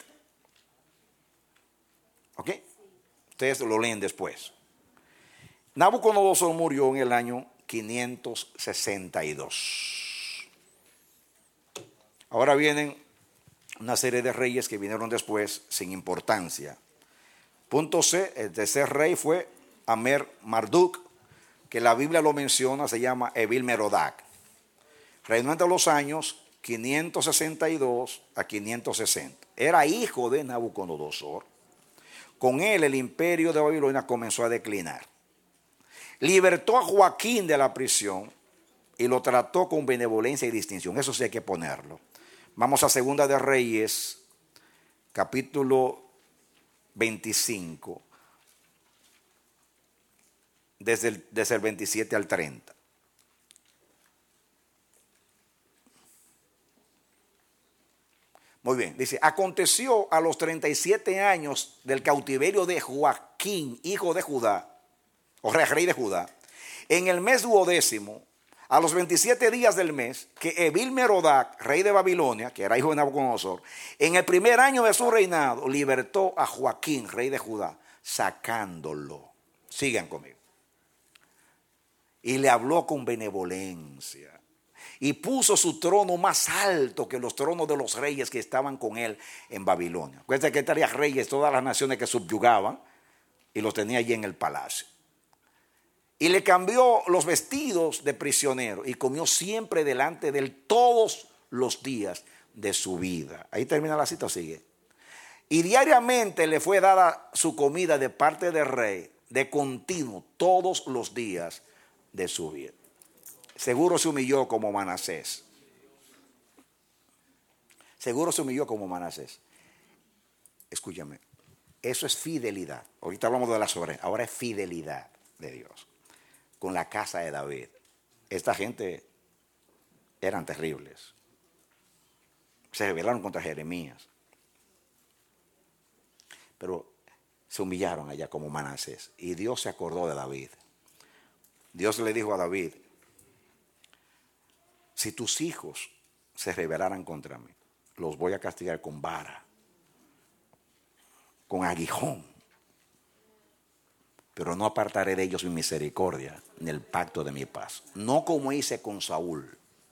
¿Ok? Ustedes lo leen después. Nabucodonosor murió en el año quinientos sesenta y dos. Ahora vienen una serie de reyes que vinieron después sin importancia. Punto C, el tercer rey fue Amer Marduk, que la Biblia lo menciona, se llama Evil Merodac. Reinó entre los años quinientos sesenta y dos a quinientos sesenta. Era hijo de Nabucodonosor. Con él el imperio de Babilonia comenzó a declinar. Libertó a Joaquín de la prisión y lo trató con benevolencia y distinción. Eso sí hay que ponerlo. Vamos a Segunda de Reyes, capítulo veinticinco, desde el, desde el veintisiete al treinta. Muy bien, dice, aconteció a los treinta y siete años del cautiverio de Joaquín, hijo de Judá, o rey de Judá, en el mes duodécimo, a los veintisiete días del mes, que Evil Merodac, rey de Babilonia, que era hijo de Nabucodonosor, en el primer año de su reinado, libertó a Joaquín, rey de Judá, sacándolo. Sigan conmigo. Y le habló con benevolencia. Y puso su trono más alto que los tronos de los reyes que estaban con él en Babilonia. Acuérdense que tenía reyes, todas las naciones que subyugaban, y los tenía allí en el palacio. Y le cambió los vestidos de prisionero y comió siempre delante de él todos los días de su vida. Ahí termina la cita, sigue. Y diariamente le fue dada su comida de parte del rey, de continuo, todos los días de su vida. Seguro se humilló como Manasés. Seguro se humilló como Manasés. Escúchame, eso es fidelidad. Ahorita hablamos de la soberanía, ahora es fidelidad de Dios con la casa de David. Esta gente eran terribles. Se rebelaron contra Jeremías. Pero se humillaron allá como Manasés. Y Dios se acordó de David. Dios le dijo a David: si tus hijos se rebelaran contra mí, los voy a castigar con vara, con aguijón, pero no apartaré de ellos mi misericordia ni el pacto de mi paz. No como hice con Saúl.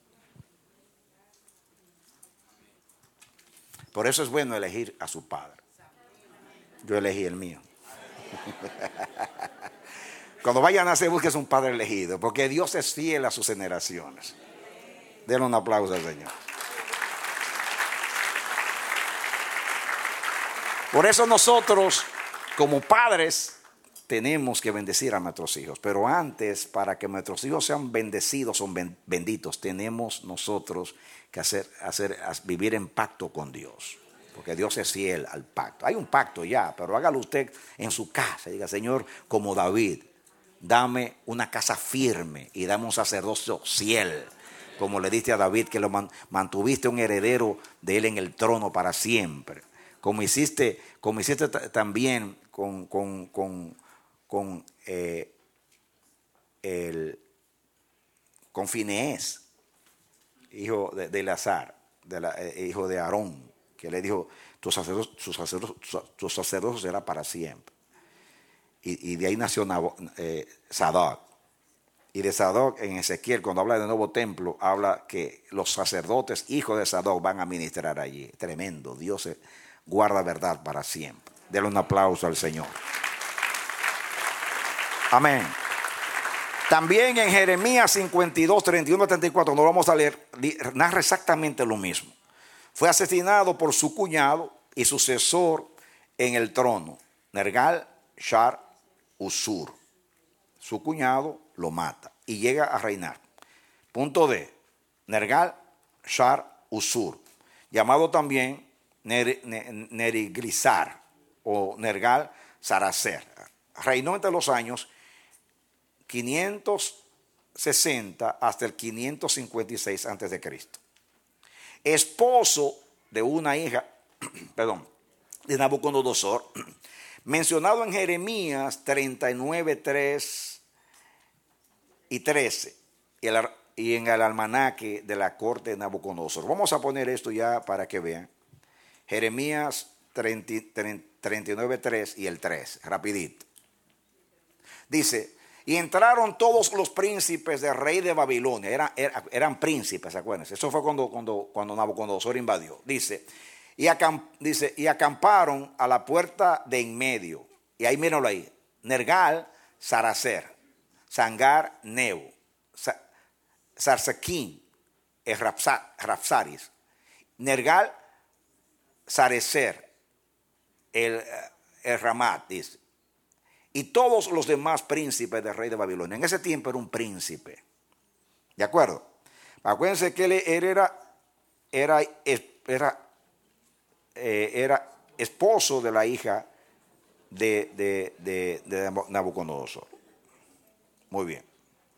Por eso es bueno elegir a su padre. Yo elegí el mío. Cuando vayan a nacer, busques un padre elegido, porque Dios es fiel a sus generaciones. Denle un aplauso al Señor. Por eso nosotros, como padres, tenemos que bendecir a nuestros hijos. Pero antes, para que nuestros hijos sean bendecidos, son benditos, tenemos nosotros que hacer, hacer, vivir en pacto con Dios. Porque Dios es fiel al pacto. Hay un pacto ya, pero hágalo usted en su casa. Diga: Señor, como David, dame una casa firme y dame un sacerdocio fiel. Como le diste a David, que lo mantuviste un heredero de él en el trono para siempre. Como hiciste, como hiciste también con, con, con, con, eh, el, con Fineés, hijo de, de Eleazar, de la, eh, hijo de Aarón, que le dijo: tu sacerdocio, tu sacerdocio, tu sacerdocio será para siempre. Y, y de ahí nació eh, Sadoc. Y de Sadoc, en Ezequiel, cuando habla del nuevo templo, habla que los sacerdotes, hijos de Sadoc, van a ministrar allí. Tremendo. Dios guarda verdad para siempre. Denle un aplauso al Señor. Amén. También en Jeremías cincuenta y dos, treinta y uno a treinta y cuatro, no lo vamos a leer, narra exactamente lo mismo. Fue asesinado por su cuñado y sucesor en el trono, Nergal Shar Usur. Su cuñado lo mata y llega a reinar. Punto D. Nergal Shar Usur, llamado también Ner, Ner, Neriglisar o Nergal Saracer. Reinó entre los años quinientos sesenta hasta el quinientos cincuenta y seis antes de Cristo. Esposo de una hija, perdón, de Nabucodonosor, mencionado en Jeremías treinta y nueve, tres y trece, y, el, y en el almanaque de la corte de Nabucodonosor. Vamos a poner esto ya para que vean. Jeremías treinta, treinta y nueve, tres y el tres, rapidito. Dice: y entraron todos los príncipes del rey de Babilonia. Eran, eran, eran príncipes, acuérdense. Eso fue cuando, cuando, cuando Nabucodonosor invadió. Dice y, acamp, dice, y acamparon a la puerta de en medio. Y ahí mírenlo ahí. Nergal Saracer, Sangar Nebo, Sarsequín, Rapsaris, Nergal Sarecer, el, el Ramat, dice. Y todos los demás príncipes del rey de Babilonia. En ese tiempo era un príncipe. ¿De acuerdo? Acuérdense que él era, era, era, eh, era esposo de la hija de, de, de, de Nabucodonosor. Muy bien.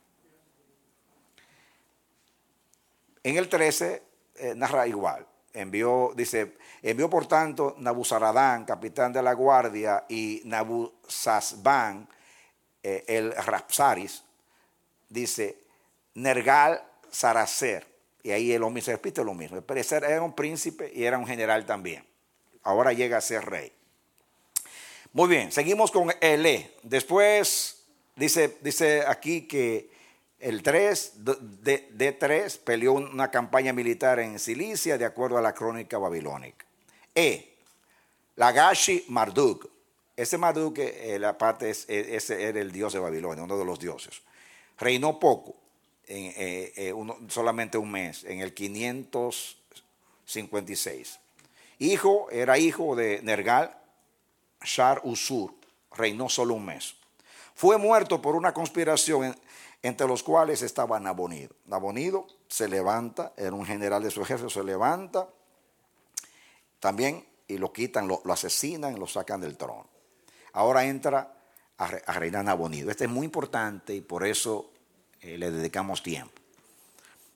En el trece eh, narra igual. Envió, dice, envió por tanto Nabuzaradán, capitán de la guardia, y Nabuzazbán, eh, el Rapsaris, dice, Nergal Saracer. Y ahí el hombre se repite lo mismo. Pero era un príncipe y era un general también. Ahora llega a ser rey. Muy bien, seguimos con Elé. Después dice, dice aquí que el tres, D tres peleó una campaña militar en Cilicia de acuerdo a la crónica babilónica. E, Lagashi Marduk. Ese Marduk, eh, la parte es, ese era el dios de Babilonia, uno de los dioses. Reinó poco, en, eh, eh, uno, solamente un mes, en el quinientos cincuenta y seis. Hijo, era hijo de Nergal Shar Usur, reinó solo un mes. Fue muerto por una conspiración en, entre los cuales estaba Nabonido. Nabonido se levanta, era un general de su ejército, se levanta también y lo quitan, lo, lo asesinan, lo sacan del trono. Ahora entra a, a reinar Nabonido. Este es muy importante y por eso eh, le dedicamos tiempo.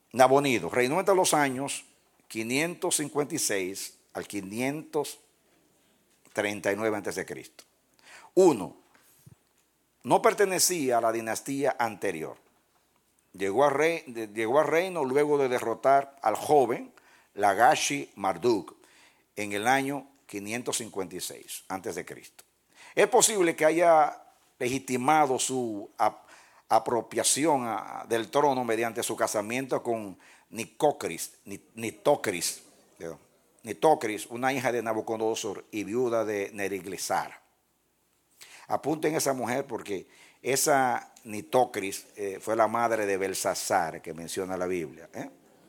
Nabonido reinó entre los años quinientos cincuenta y seis al quinientos treinta y nueve antes de Cristo. Uno, no pertenecía a la dinastía anterior. Llegó a, rey, llegó a reino luego de derrotar al joven Lagashi Marduk en el año quinientos cincuenta y seis antes de Cristo. Es posible que haya legitimado su ap apropiación a, del trono mediante su casamiento con Nicocris, Nitocris, Nitocris, una hija de Nabucodonosor y viuda de Neriglissar. Apunten esa mujer porque esa Nitocris eh, fue la madre de Belsasar que menciona la Biblia. ¿eh?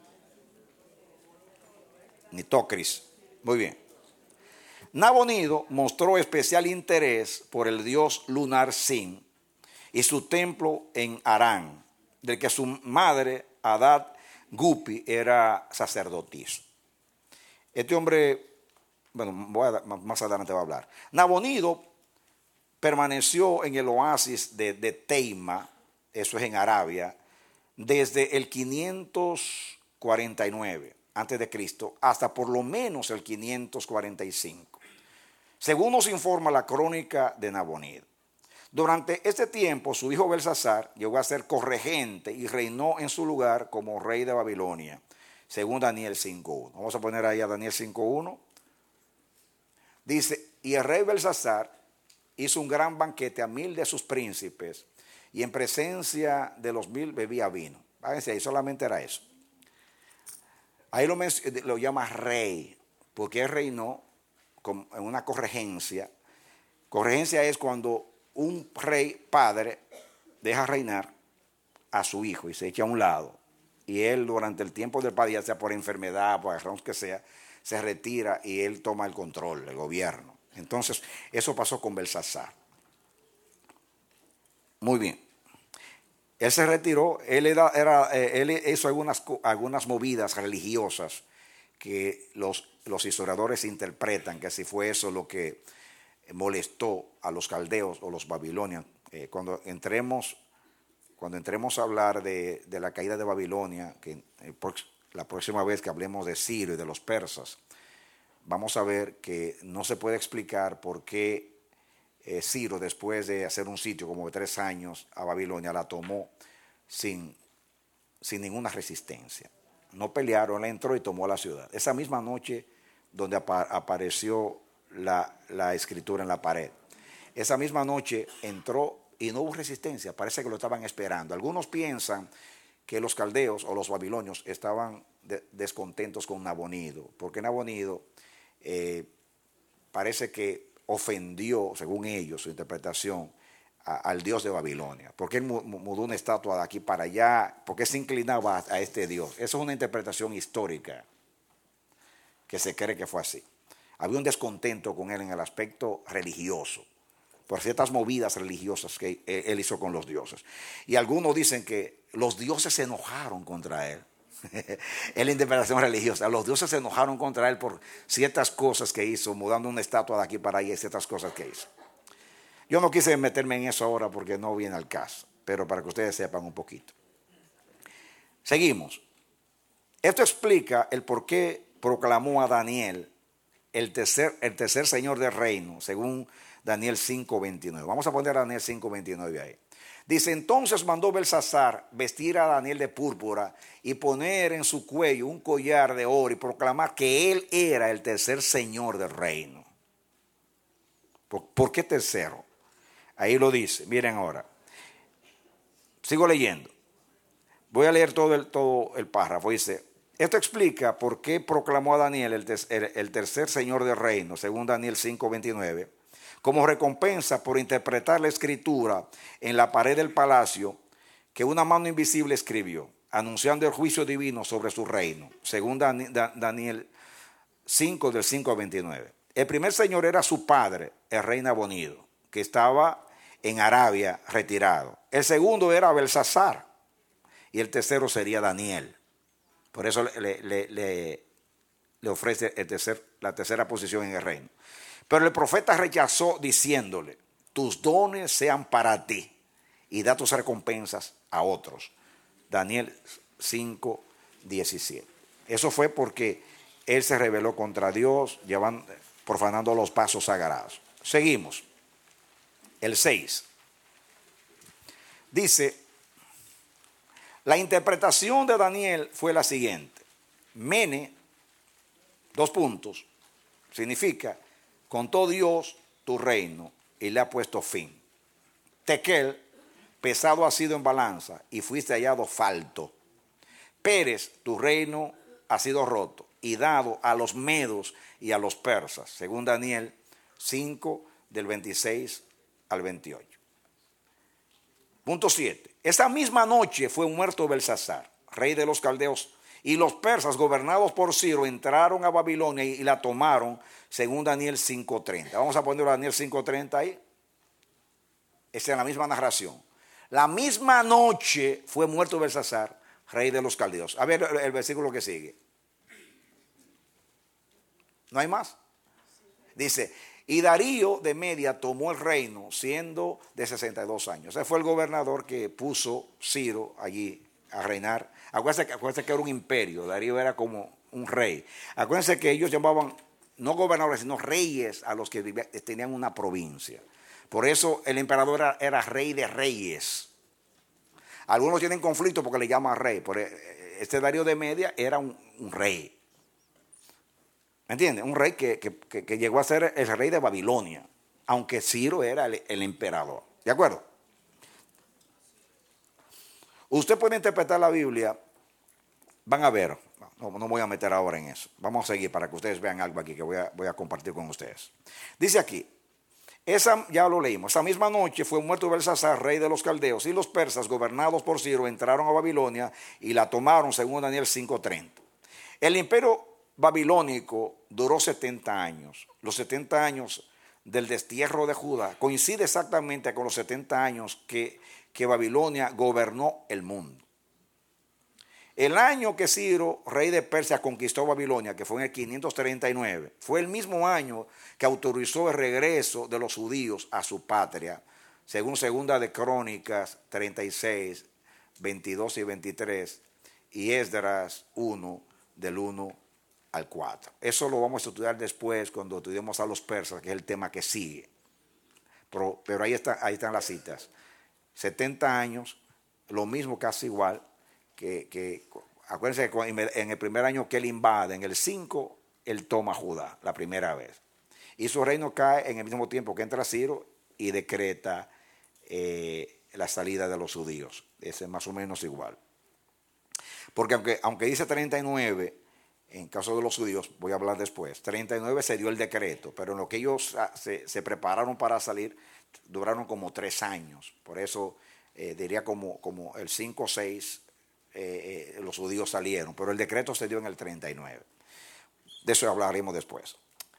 Nitocris, muy bien. Nabonido mostró especial interés por el dios lunar Sin y su templo en Harán, del que su madre, Adad Gupi, era sacerdotisa. Este hombre, bueno, voy a, más adelante va a hablar. Nabonido permaneció en el oasis de, de Teima, eso es en Arabia, desde el quinientos cuarenta y nueve antes de Cristo hasta por lo menos el quinientos cuarenta y cinco, según nos informa la crónica de Nabonido. Durante este tiempo, su hijo Belsasar llegó a ser corregente y reinó en su lugar como rey de Babilonia, según Daniel cinco uno. Vamos a poner ahí a Daniel cinco uno. Dice, y el rey Belsasar hizo un gran banquete a mil de sus príncipes y en presencia de los mil bebía vino. Fíjense, ahí solamente era eso. Ahí lo, lo llama rey, porque él reinó con, en una corregencia. Corregencia es cuando un rey padre deja reinar a su hijo y se echa a un lado. Y él durante el tiempo del padre, ya sea por enfermedad, por razón que sea, se retira y él toma el control, el gobierno. Entonces, eso pasó con Belsasar. Muy bien. Él se retiró, él, era, era, él hizo algunas, algunas movidas religiosas que los, los historiadores interpretan que si fue eso lo que molestó a los caldeos o los babilonios. Eh, cuando entremos, cuando entremos a hablar de, de la caída de Babilonia, que eh, la próxima vez que hablemos de Ciro y de los persas, vamos a ver que no se puede explicar por qué eh, Ciro, después de hacer un sitio como de tres años a Babilonia, la tomó sin, sin ninguna resistencia. No pelearon, la entró y tomó la ciudad. Esa misma noche donde apa apareció la, la escritura en la pared. Esa misma noche entró y no hubo resistencia, parece que lo estaban esperando. Algunos piensan que los caldeos o los babilonios estaban de, descontentos con Nabonido, porque Nabonido eh, parece que ofendió, según ellos, su interpretación, a, al dios de Babilonia, porque él mudó una estatua de aquí para allá, porque se inclinaba a, a este dios. Esa es una interpretación histórica que se cree que fue así. Había un descontento con él en el aspecto religioso, por ciertas movidas religiosas que él hizo con los dioses. Y algunos dicen que los dioses se enojaron contra él. Es la interpretación religiosa. Los dioses se enojaron contra él por ciertas cosas que hizo, mudando una estatua de aquí para allá y ciertas cosas que hizo. Yo no quise meterme en eso ahora porque no viene al caso, pero para que ustedes sepan un poquito. Seguimos. Esto explica el por qué proclamó a Daniel el tercer, el tercer señor del reino, según Daniel cinco veintinueve. Vamos a poner a Daniel cinco veintinueve ahí. Dice, entonces mandó Belsasar vestir a Daniel de púrpura y poner en su cuello un collar de oro y proclamar que él era el tercer señor del reino. ¿Por, ¿por qué tercero? Ahí lo dice, miren ahora. Sigo leyendo. Voy a leer todo el, todo el párrafo. Dice, esto explica por qué proclamó a Daniel el, ter, el, el tercer señor del reino, según Daniel cinco veintinueve. Como recompensa por interpretar la escritura en la pared del palacio que una mano invisible escribió, anunciando el juicio divino sobre su reino, según Daniel cinco, del cinco al veintinueve. El primer señor era su padre, el rey Nabonido, que estaba en Arabia retirado. El segundo era Belsasar y el tercero sería Daniel. Por eso le, le, le, le ofrece el tercer, la tercera posición en el reino. Pero el profeta rechazó diciéndole, tus dones sean para ti y da tus recompensas a otros. Daniel cinco, diecisiete. Eso fue porque él se rebeló contra Dios, llevando, profanando los pasos sagrados. Seguimos. El seis. Dice, la interpretación de Daniel fue la siguiente. Mene, dos puntos, significa, contó Dios tu reino y le ha puesto fin. Tekel, pesado ha sido en balanza y fuiste hallado falto. Pérez, tu reino ha sido roto y dado a los medos y a los persas, según Daniel cinco, del veintiséis al veintiocho. Punto siete. Esa misma noche fue muerto Belsasar, rey de los caldeos, y los persas, gobernados por Ciro, entraron a Babilonia y la tomaron, según Daniel cinco treinta. Vamos a poner Daniel cinco treinta ahí. Esa es la misma narración. La misma noche fue muerto Belsasar, rey de los caldeos. A ver el versículo que sigue. ¿No hay más? Dice, y Darío de Media tomó el reino siendo de sesenta y dos años. Ese fue el gobernador que puso Ciro allí a reinar. Acuérdense que, acuérdense que era un imperio, Darío era como un rey. Acuérdense que ellos llamaban, no gobernadores, sino reyes a los que vivían, tenían una provincia. Por eso el emperador era, era rey de reyes. Algunos tienen conflicto porque le llaman rey. Por este Darío de Media era un, un rey. ¿Me entiendes? Un rey que, que, que, que llegó a ser el rey de Babilonia, aunque Ciro era el, el emperador. ¿De acuerdo? Usted puede interpretar la Biblia, van a ver, no, no voy a meter ahora en eso. Vamos a seguir para que ustedes vean algo aquí que voy a, voy a compartir con ustedes. Dice aquí, esa, ya lo leímos, esa misma noche fue muerto Belsasar, rey de los caldeos, y los persas, gobernados por Ciro, entraron a Babilonia y la tomaron, según Daniel cinco treinta. El imperio babilónico duró setenta años. Los setenta años del destierro de Judá coincide exactamente con los setenta años que, que Babilonia gobernó el mundo. El año que Ciro, rey de Persia, conquistó Babilonia, que fue en el quinientos treinta y nueve, fue el mismo año que autorizó el regreso de los judíos a su patria, según Segunda de Crónicas treinta y seis, veintidós y veintitrés, y Esdras uno, del uno al cuatro. Eso lo vamos a estudiar después cuando estudiemos a los persas, que es el tema que sigue. Pero, pero ahí, está, ahí están las citas. setenta años, lo mismo, casi igual, que, que acuérdense que en el primer año que él invade, en el cinco, él toma Judá, la primera vez. Y su reino cae en el mismo tiempo que entra Ciro y decreta eh, la salida de los judíos. Ese es más o menos igual. Porque aunque, aunque dice treinta y nueve, en caso de los judíos, voy a hablar después, treinta y nueve se dio el decreto, pero en lo que ellos se, se prepararon para salir, duraron como tres años. Por eso eh, diría como, como el cinco o seis, eh, eh, los judíos salieron, pero el decreto se dio en el treinta y nueve. De eso hablaremos después.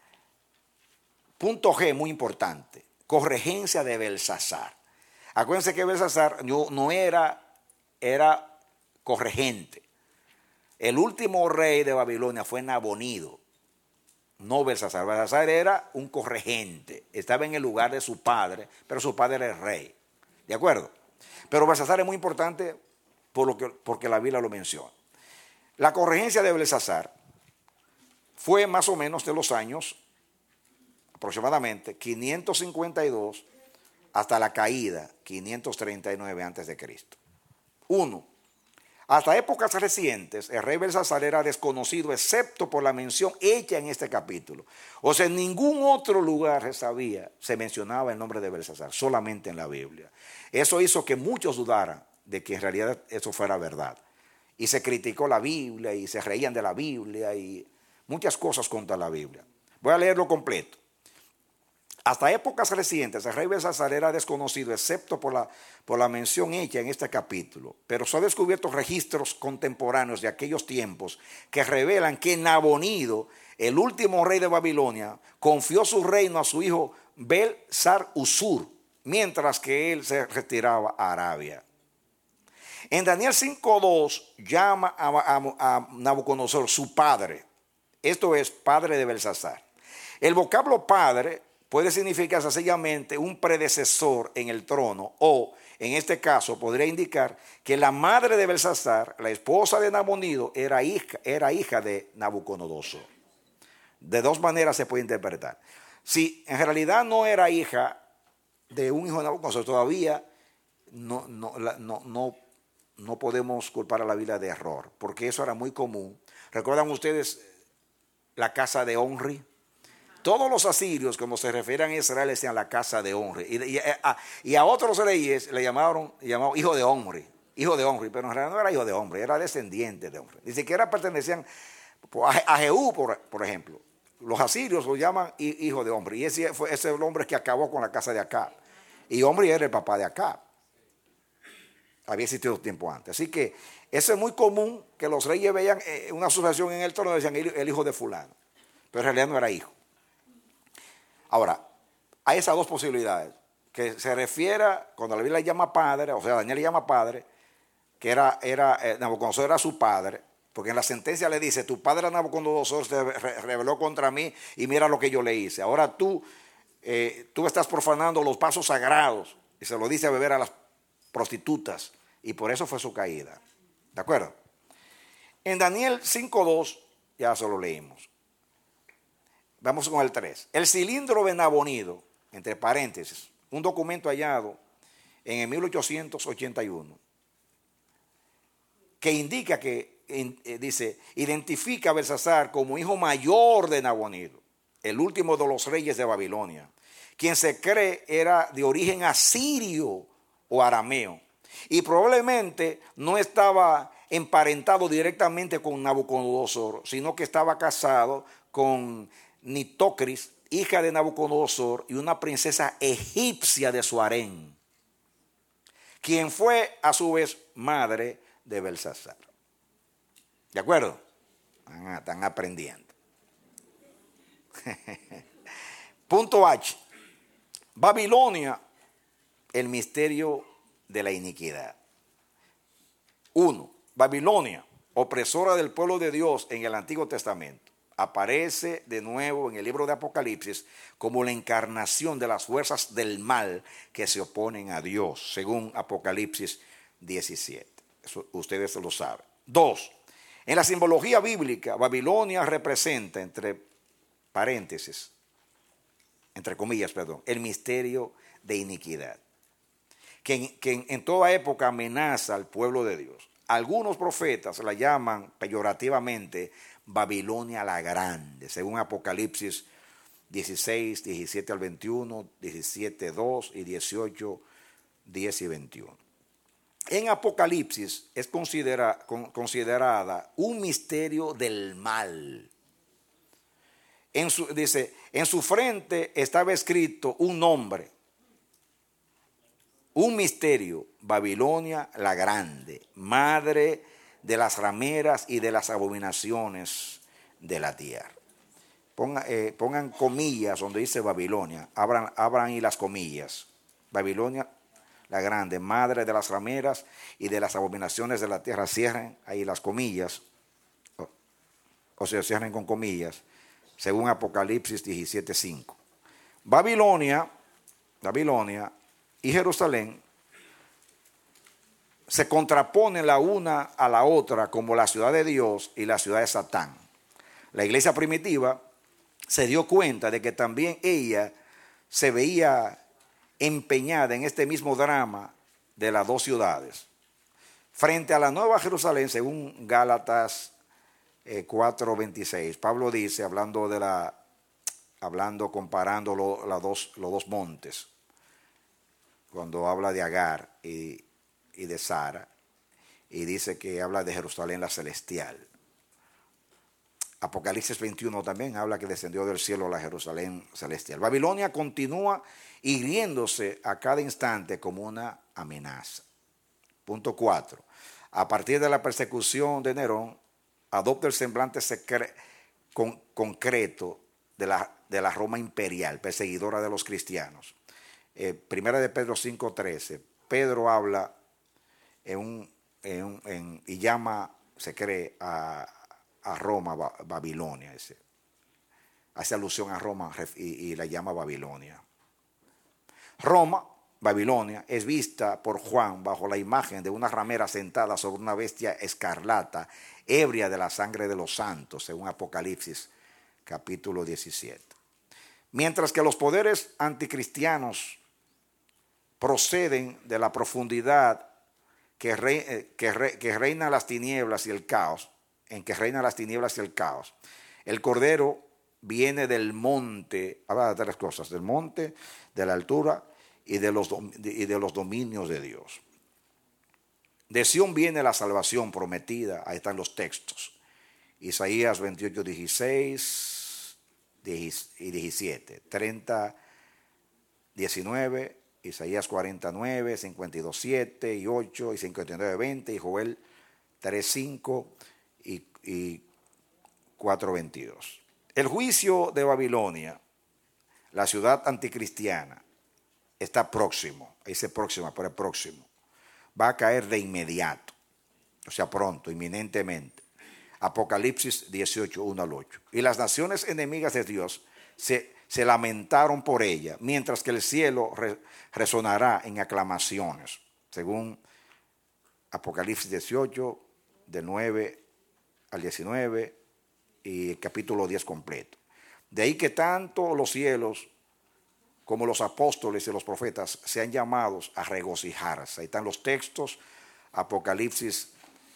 Punto G, muy importante, corregencia de Belsasar. Acuérdense que Belsasar no, no era, era corregente. El último rey de Babilonia fue Nabonido, no Belsasar. Belsasar era un corregente, estaba en el lugar de su padre, pero su padre era el rey. ¿De acuerdo? Pero Belsasar es muy importante por lo que, porque la Biblia lo menciona. La corregencia de Belsasar fue más o menos de los años, aproximadamente, quinientos cincuenta y dos hasta la caída, quinientos treinta y nueve antes de Cristo. Uno. Hasta épocas recientes, el rey Belsasar era desconocido, excepto por la mención hecha en este capítulo. O sea, en ningún otro lugar se sabía, se mencionaba el nombre de Belsasar, solamente en la Biblia. Eso hizo que muchos dudaran de que en realidad eso fuera verdad. Y se criticó la Biblia y se reían de la Biblia y muchas cosas contra la Biblia. Voy a leerlo completo. Hasta épocas recientes, el rey Belsasar era desconocido, excepto por la, por la mención hecha en este capítulo. Pero se han descubierto registros contemporáneos de aquellos tiempos que revelan que Nabonido, el último rey de Babilonia, confió su reino a su hijo Belsar-Usur, mientras que él se retiraba a Arabia. En Daniel cinco dos llama a, a, a Nabucodonosor su padre. Esto es padre de Belsasar. El vocablo padre puede significar sencillamente un predecesor en el trono o en este caso podría indicar que la madre de Belsasar, la esposa de Nabonido, era hija, era hija de Nabucodonosor. De dos maneras se puede interpretar. Si en realidad no era hija de un hijo de Nabucodonosor, todavía no, no, no, no, no podemos culpar a la Biblia de error, porque eso era muy común. ¿Recuerdan ustedes la casa de Omri? Todos los asirios, como se refieren a Israel, decían la casa de Omri. Y, y, a, y a otros reyes le llamaron, llamaron hijo de Omri, hijo de Omri, pero en realidad no era hijo de Omri, era descendiente de Omri. Ni siquiera pertenecían a, a Jehú, por, por ejemplo. Los asirios lo llaman hijo de Omri. Y ese fue ese el hombre que acabó con la casa de Acab. Y Omri era el papá de Acab. Había existido tiempo antes. Así que eso es muy común, que los reyes veían una sucesión en el trono y decían el hijo de fulano. Pero en realidad no era hijo. Ahora, hay esas dos posibilidades. Que se refiera, cuando la Biblia le llama padre, o sea, Daniel le llama padre, que era, era eh, Nabucodonosor era su padre, porque en la sentencia le dice, tu padre Nabucodonosor se rebeló contra mí y mira lo que yo le hice. Ahora tú, eh, tú estás profanando los pasos sagrados, y se lo dice a beber a las prostitutas, y por eso fue su caída. ¿De acuerdo? En Daniel cinco dos, ya se lo leímos. Vamos con el tres. El cilindro de Nabonido, entre paréntesis, un documento hallado en el mil ochocientos ochenta y uno, que indica que, eh, dice, identifica a Belsasar como hijo mayor de Nabonido, el último de los reyes de Babilonia, quien se cree era de origen asirio o arameo, y probablemente no estaba emparentado directamente con Nabucodonosor, sino que estaba casado con Nitocris, hija de Nabucodonosor, y una princesa egipcia de su harén, quien fue a su vez madre de Belsasar. ¿De acuerdo? Están, están aprendiendo. Punto H. Babilonia, el misterio de la iniquidad. Uno. Babilonia, opresora del pueblo de Dios en el Antiguo Testamento, aparece de nuevo en el libro de Apocalipsis como la encarnación de las fuerzas del mal que se oponen a Dios, según Apocalipsis diecisiete. Eso ustedes lo saben. Dos, en la simbología bíblica, Babilonia representa, entre paréntesis, entre comillas, perdón, el misterio de iniquidad, que en, que en, en toda época amenaza al pueblo de Dios. Algunos profetas la llaman peyorativamente Babilonia la Grande, según Apocalipsis dieciséis, diecisiete al veintiuno, diecisiete, dos y dieciocho, diez y veintiuno. En Apocalipsis es considera, con, considerada un misterio del mal. En su, dice, en su frente estaba escrito un nombre, un misterio, Babilonia la Grande, madre de las rameras y de las abominaciones de la tierra. Ponga, eh, pongan comillas donde dice Babilonia, abran, abran ahí las comillas. Babilonia la Grande, madre de las rameras y de las abominaciones de la tierra. Cierren ahí las comillas, o, o sea, cierren con comillas, según Apocalipsis diecisiete cinco. Babilonia, Babilonia y Jerusalén se contraponen la una a la otra como la ciudad de Dios y la ciudad de Satán. La iglesia primitiva se dio cuenta de que también ella se veía empeñada en este mismo drama de las dos ciudades. Frente a la Nueva Jerusalén, según Gálatas eh, cuatro veintiséis, Pablo dice, hablando de la, hablando, comparando lo, la dos, los dos montes, cuando habla de Agar y, y de Sara, y dice que habla de Jerusalén la celestial. Apocalipsis veintiuno también habla que descendió del cielo la Jerusalén celestial. Babilonia continúa hiriéndose a cada instante como una amenaza. Punto cuatro. A partir de la persecución de Nerón, adopta el semblante secre- con, concreto de la, de la Roma imperial, perseguidora de los cristianos. Eh, primera de Pedro cinco trece, Pedro habla en un, en un, en, y llama, se cree, a, a Roma, Babilonia, ese. Hace alusión a Roma y, y la llama Babilonia. Roma Babilonia, es vista por Juan bajo la imagen de una ramera sentada sobre una bestia escarlata, ebria de la sangre de los santos, según Apocalipsis capítulo diecisiete. Mientras que los poderes anticristianos proceden de la profundidad que, re, que, re, que reina las tinieblas y el caos, en que reina las tinieblas y el caos, el Cordero viene del monte, habla de tres cosas, del monte, de la altura y de los, y de los dominios de Dios. De Sión viene la salvación prometida, ahí están los textos. Isaías veintiocho, dieciséis y diecisiete, treinta, diecinueve, Isaías cuarenta y nueve, cincuenta y dos, siete y ocho y cincuenta y nueve, veinte y Joel tres, cinco y, y cuatro, veintidós. El juicio de Babilonia, la ciudad anticristiana, está próximo, dice próxima, pero es próximo. Va a caer de inmediato, o sea, pronto, inminentemente. Apocalipsis dieciocho, uno al ocho. Y las naciones enemigas de Dios se, se lamentaron por ella, mientras que el cielo re, resonará en aclamaciones, según Apocalipsis dieciocho, del nueve al diecinueve y el capítulo diez completo. De ahí que tanto los cielos como los apóstoles y los profetas sean llamados a regocijarse. Ahí están los textos, Apocalipsis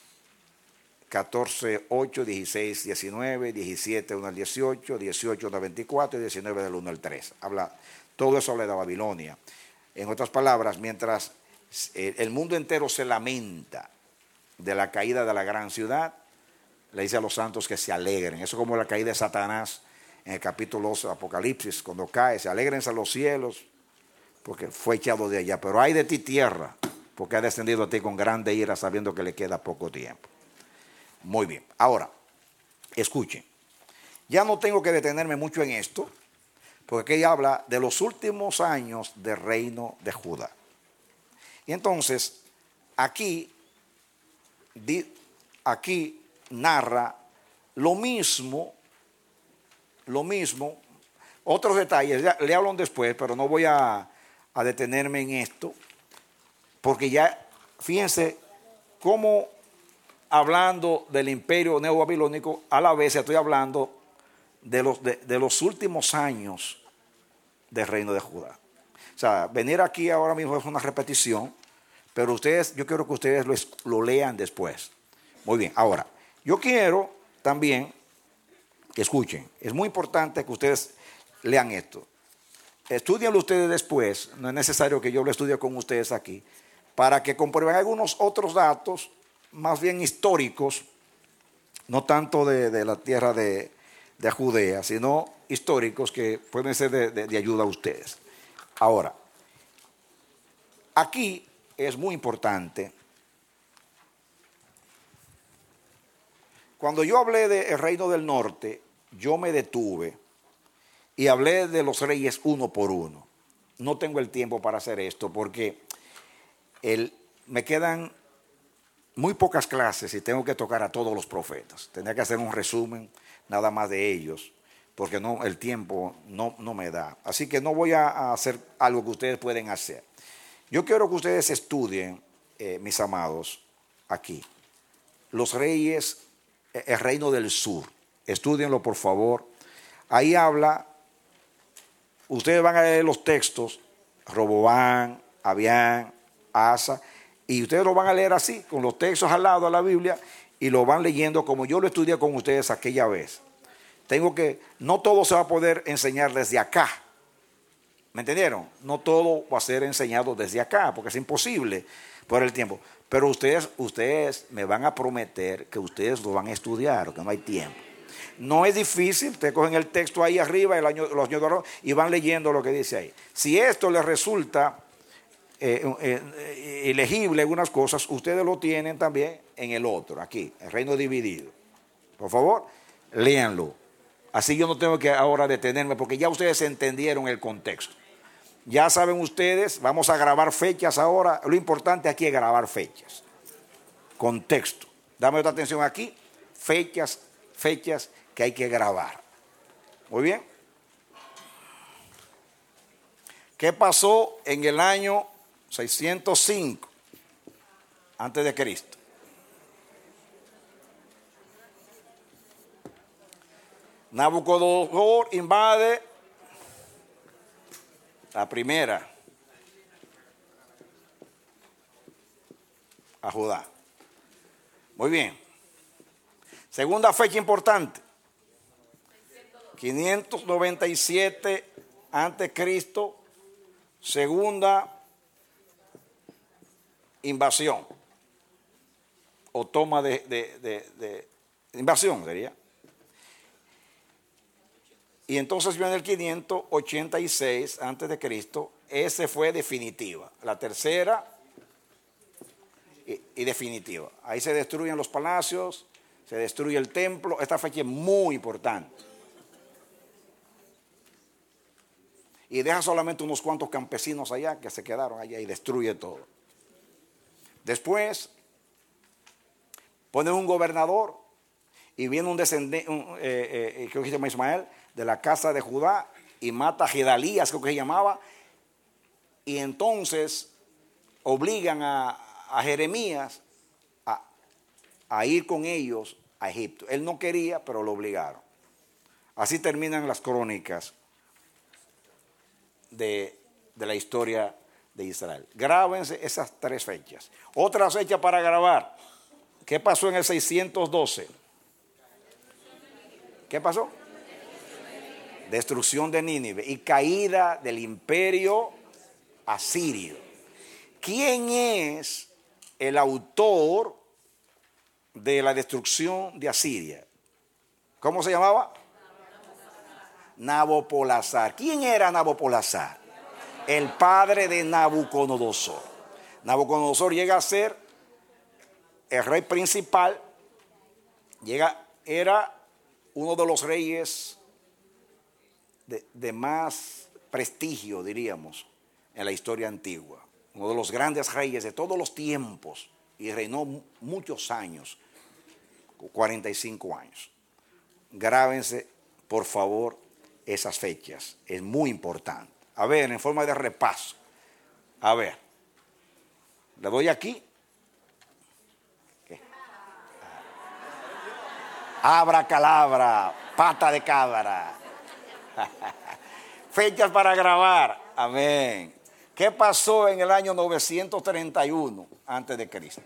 catorce, ocho, dieciséis, diecinueve, diecisiete, uno al dieciocho, dieciocho, uno al veinticuatro y diecinueve del uno al tres. Habla, todo eso habla de Babilonia. En otras palabras, mientras el mundo entero se lamenta de la caída de la gran ciudad, le dice a los santos que se alegren. Eso es como la caída de Satanás en el capítulo dos de Apocalipsis, cuando cae, se alegrense a los cielos, porque fue echado de allá. Pero ay de ti tierra, porque ha descendido a ti con grande ira, sabiendo que le queda poco tiempo. Muy bien, ahora, escuchen. Ya no tengo que detenerme mucho en esto, porque aquí habla de los últimos años del reino de Judá. Y entonces, aquí, aquí narra lo mismo, lo mismo, otros detalles, ya, le hablo después, pero no voy a, a detenerme en esto, porque ya, fíjense cómo hablando del imperio neobabilónico, a la vez estoy hablando de los, de, de los últimos años del reino de Judá. O sea, venir aquí ahora mismo es una repetición, pero ustedes, yo quiero que ustedes lo, lo lean después. Muy bien, ahora, yo quiero también que escuchen, es muy importante que ustedes lean esto. Estudienlo ustedes después, no es necesario que yo lo estudie con ustedes aquí, para que comprueben algunos otros datos, más bien históricos, no tanto de, de la tierra de, de Judea, sino históricos que pueden ser de, de, de ayuda a ustedes. Ahora, aquí es muy importante, cuando yo hablé del reino del norte, yo me detuve y hablé de los reyes uno por uno. No tengo el tiempo para hacer esto porque el, me quedan muy pocas clases y tengo que tocar a todos los profetas. Tendría que hacer un resumen nada más de ellos, porque no, el tiempo no, no me da. Así que no voy a hacer algo que ustedes pueden hacer. Yo quiero que ustedes estudien, eh, mis amados, aquí, los reyes, el reino del sur. Estúdienlo, por favor. Ahí habla, ustedes van a leer los textos, Roboam, Abián, Asa, y ustedes lo van a leer así, con los textos al lado de la Biblia, y lo van leyendo como yo lo estudié con ustedes aquella vez. Tengo que, no todo se va a poder enseñar desde acá. ¿Me entendieron? No todo va a ser enseñado desde acá, porque es imposible por el tiempo. Pero ustedes, ustedes me van a prometer que ustedes lo van a estudiar, que no hay tiempo. No es difícil, ustedes cogen el texto ahí arriba, el año, los años de oro, y van leyendo lo que dice ahí. Si esto les resulta eh, eh, elegible algunas cosas, ustedes lo tienen también en el otro, aquí, el reino dividido. Por favor, léanlo. Así yo no tengo que ahora detenerme, porque ya ustedes entendieron el contexto. Ya saben ustedes, vamos a grabar fechas ahora. Lo importante aquí es grabar fechas. Contexto. Dame otra atención aquí. Fechas, fechas que hay que grabar. Muy bien. ¿Qué pasó en el año seiscientos cinco antes de Cristo. Nabucodonosor invade la primera a Judá. Muy bien. Segunda fecha importante. quinientos noventa y siete antes de Cristo, segunda invasión o toma de, de, de, de invasión sería. Y entonces viene el quinientos ochenta y seis antes de Cristo, ese fue definitiva. La tercera y, y definitiva. Ahí se destruyen los palacios, se destruye el templo. Esta fecha es muy importante. Y deja solamente unos cuantos campesinos allá que se quedaron allá y destruye todo. Después pone un gobernador y viene un descendiente, un, eh, eh, creo que se llama Ismael, de la casa de Judá y mata a Gedalías, creo que se llamaba, y entonces obligan a, a Jeremías a, a ir con ellos a Egipto. Él no quería, pero lo obligaron. Así terminan las crónicas de, de la historia de Israel. Grábense esas tres fechas. Otra fecha para grabar. ¿Qué pasó en el seiscientos doce? ¿Qué pasó? Destrucción de Nínive y caída del imperio asirio. ¿Quién es el autor de la destrucción de Asiria? ¿Cómo se llamaba? Nabopolassar. ¿Quién era Nabopolassar? El padre de Nabucodonosor. Nabucodonosor llega a ser el rey principal, llega, era uno de los reyes de, de más prestigio, diríamos, en la historia antigua. Uno de los grandes reyes de todos los tiempos y reinó muchos años, cuarenta y cinco años. Grábense, por favor, esas fechas. Es muy importante. A ver, en forma de repaso. A ver. Le doy aquí. ¿Qué? Abracalabra, pata de cabra. Fechas para grabar. Amén. ¿Qué pasó en el año novecientos treinta y uno antes de Cristo?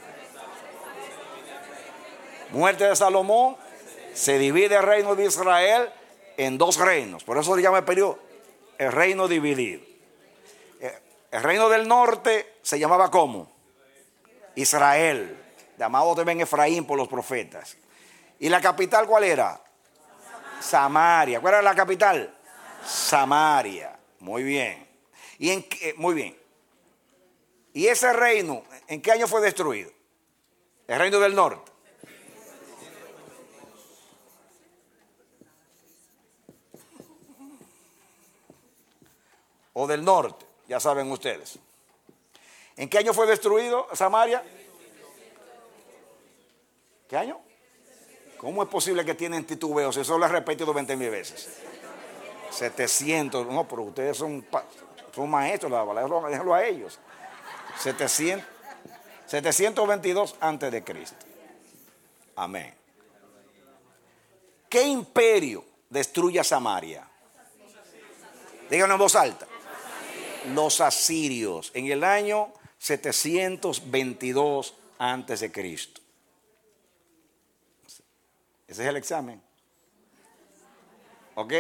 Muerte de Salomón. Se divide el reino de Israel en dos reinos. Por eso se llama el periodo el reino dividido. El reino del norte se llamaba ¿cómo? Israel, llamado también Efraín por los profetas. ¿Y la capital cuál era? Samaria. ¿Cuál era la capital? Samaria. Muy bien. Y en, eh, muy bien. ¿Y ese reino en qué año fue destruido? El reino del norte. O del norte, ya saben ustedes. ¿En qué año fue destruido Samaria? ¿Qué año? ¿Cómo es posible que tienen titubeos? Eso lo he repetido veinte mil veces. setecientos, no, pero ustedes son, son maestros, déjenlo a ellos. setecientos, setecientos veintidós antes de Cristo. Amén. ¿Qué imperio destruye a Samaria? Díganlo en voz alta. Los asirios, en el año setecientos veintidós antes de Cristo. Ese es el examen. ¿Ok?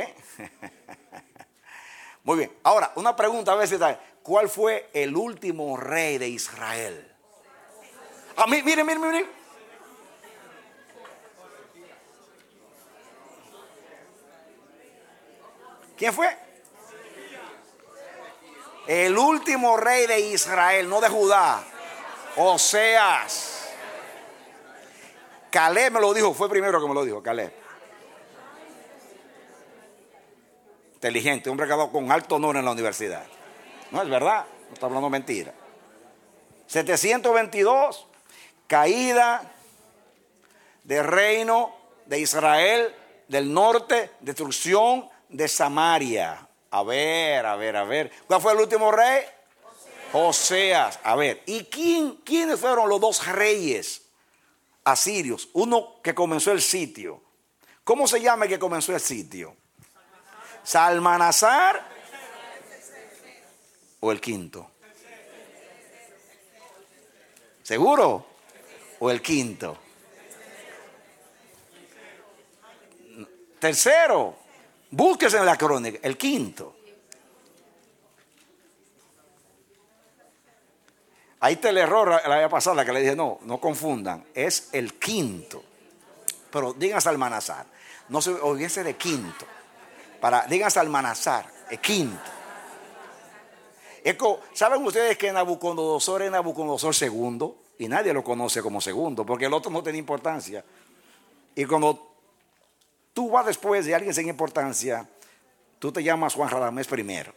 Muy bien. Ahora, una pregunta a veces. ¿Cuál fue el último rey de Israel? Ah, miren, miren, miren, miren. ¿Quién fue? El último rey de Israel, no de Judá. Oseas. Caleb me lo dijo, fue primero que me lo dijo, Caleb. Inteligente, hombre que ha dado con alto honor en la universidad. No es verdad, no está hablando mentira. setecientos veintidós, caída del reino de Israel del norte, destrucción de Samaria. A ver, a ver, a ver. ¿Cuál fue el último rey? Oseas. A ver, ¿y quién, quiénes fueron los dos reyes asirios? Uno que comenzó el sitio. ¿Cómo se llama el que comenzó el sitio? ¿Salmanasar o el quinto? ¿Seguro? ¿O el quinto? Tercero. Búsquese en la crónica. El quinto. Ahí está el error la vez pasada que le dije, no, no confundan. Es el quinto. Pero digan Salmanasar. No se olvídense de quinto. Para, digan Salmanasar, el quinto. Eco, ¿saben ustedes que Nabucodonosor es Nabucodonosor segundo? Y nadie lo conoce como segundo, porque el otro no tiene importancia. Y cuando tú vas después de alguien sin importancia, tú te llamas Juan Radamés primero.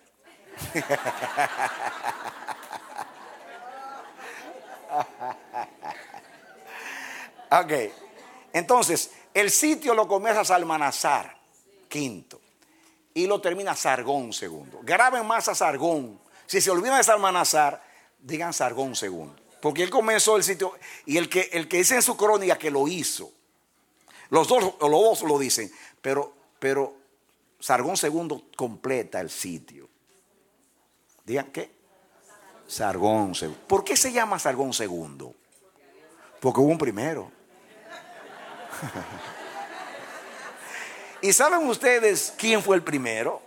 Ok, entonces el sitio lo comienza Salmanasar, quinto, y lo termina Sargón segundo. Graben más a Sargón. Si se olvidan de Salmanasar, digan Sargón segundo, porque él comenzó el sitio y el que, el que dice en su crónica que lo hizo, los dos, los dos lo dicen, pero, pero Sargón segundo completa el sitio. Digan ¿qué? Sargón segundo. ¿Por qué se llama Sargón segundo? Porque hubo un primero. ¿Y saben ustedes quién fue el primero?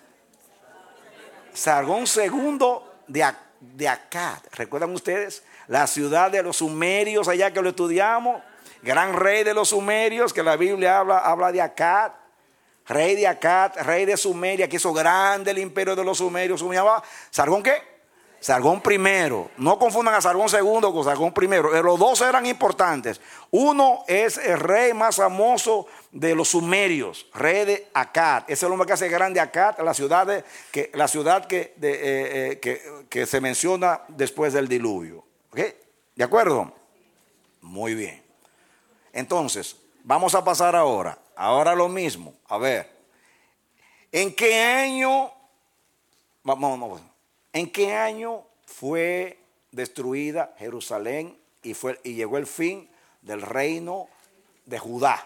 Sargón segundo de, de Akkad. ¿Recuerdan ustedes? La ciudad de los sumerios, allá que lo estudiamos. Gran rey de los sumerios, que la Biblia habla, habla de Akkad. Rey de Akkad, rey de Sumeria, que hizo grande el imperio de los sumerios. ¿Se llamaba Sargón qué? Sargón primero. No confundan a Sargón segundo con Sargón primero. Los dos eran importantes. Uno es el rey más famoso de los sumerios, rey de Akkad. Es el hombre que hace grande Akkad, la ciudad, de, que, la ciudad que, de, eh, eh, que, que se menciona después del diluvio. ¿Okay? ¿De acuerdo? Muy bien. Entonces, vamos a pasar ahora. Ahora lo mismo. A ver. ¿En qué año? Vamos, vamos. ¿En qué año fue destruida Jerusalén y, fue, y llegó el fin del reino de Judá?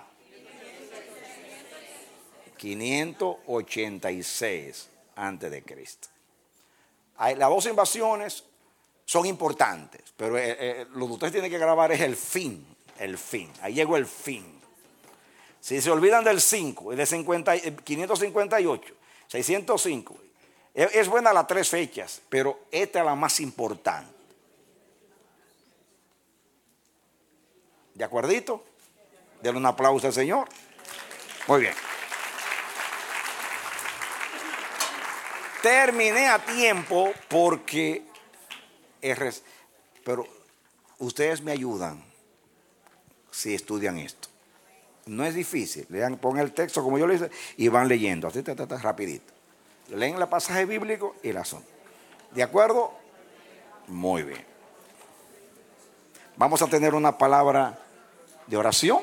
quinientos ochenta y seis antes de Cristo. Las dos invasiones son importantes, pero eh, eh, lo que ustedes tienen que grabar es el fin, el fin. Ahí llegó el fin. Si se olvidan del cinco, de cincuenta, quinientos cincuenta y ocho, seiscientos cinco, es buena las tres fechas, pero esta es la más importante. ¿De acuerdito? Denle un aplauso al Señor. Muy bien. Terminé a tiempo porque es, pero ustedes me ayudan si estudian esto. No es difícil. Lean, pongan el texto como yo le hice y van leyendo, así, ta, ta, ta, rapidito. Leen el pasaje bíblico y la son. ¿De acuerdo? Muy bien. Vamos a tener una palabra de oración.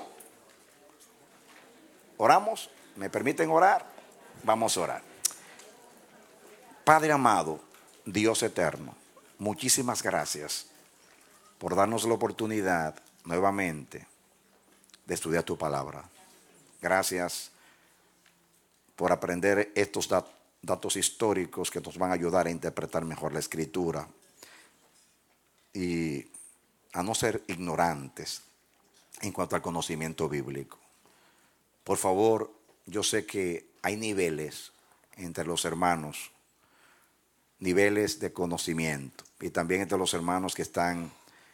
¿Oramos? ¿Me permiten orar? Vamos a orar. Padre amado, Dios eterno, muchísimas gracias por darnos la oportunidad nuevamente de estudiar tu palabra. Gracias por aprender estos datos. datos históricos que nos van a ayudar a interpretar mejor la escritura y a no ser ignorantes en cuanto al conocimiento bíblico. Por favor, yo sé que hay niveles entre los hermanos, niveles de conocimiento, y también entre los hermanos que están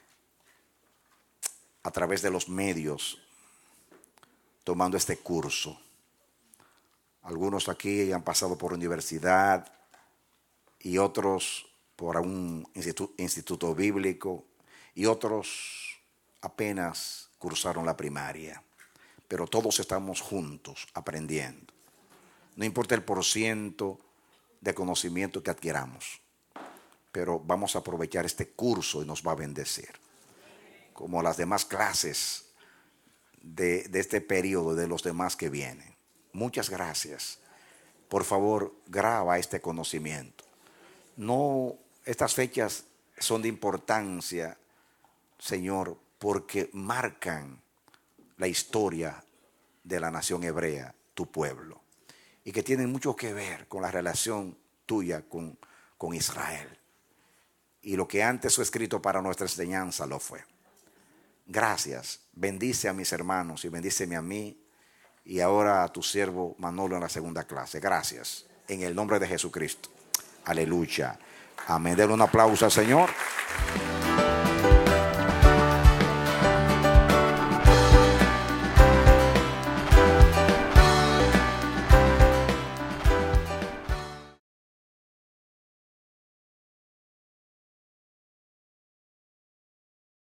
a través de los medios tomando este curso. Algunos aquí han pasado por universidad y otros por un instituto, instituto bíblico y otros apenas cursaron la primaria. Pero todos estamos juntos aprendiendo. No importa el porciento de conocimiento que adquiramos, pero vamos a aprovechar este curso y nos va a bendecir. Como las demás clases de, de este periodo, de los demás que vienen. Muchas gracias. Por favor, graba este conocimiento. No, estas fechas son de importancia, Señor, porque marcan la historia de la nación hebrea, tu pueblo, y que tienen mucho que ver con la relación tuya con, con Israel. Y lo que antes fue escrito para nuestra enseñanza lo fue. Gracias. Bendice a mis hermanos y bendíceme a mí y ahora a tu siervo Manolo en la segunda clase. Gracias. En el nombre de Jesucristo. Aleluya. Amén. Denle un aplauso al Señor.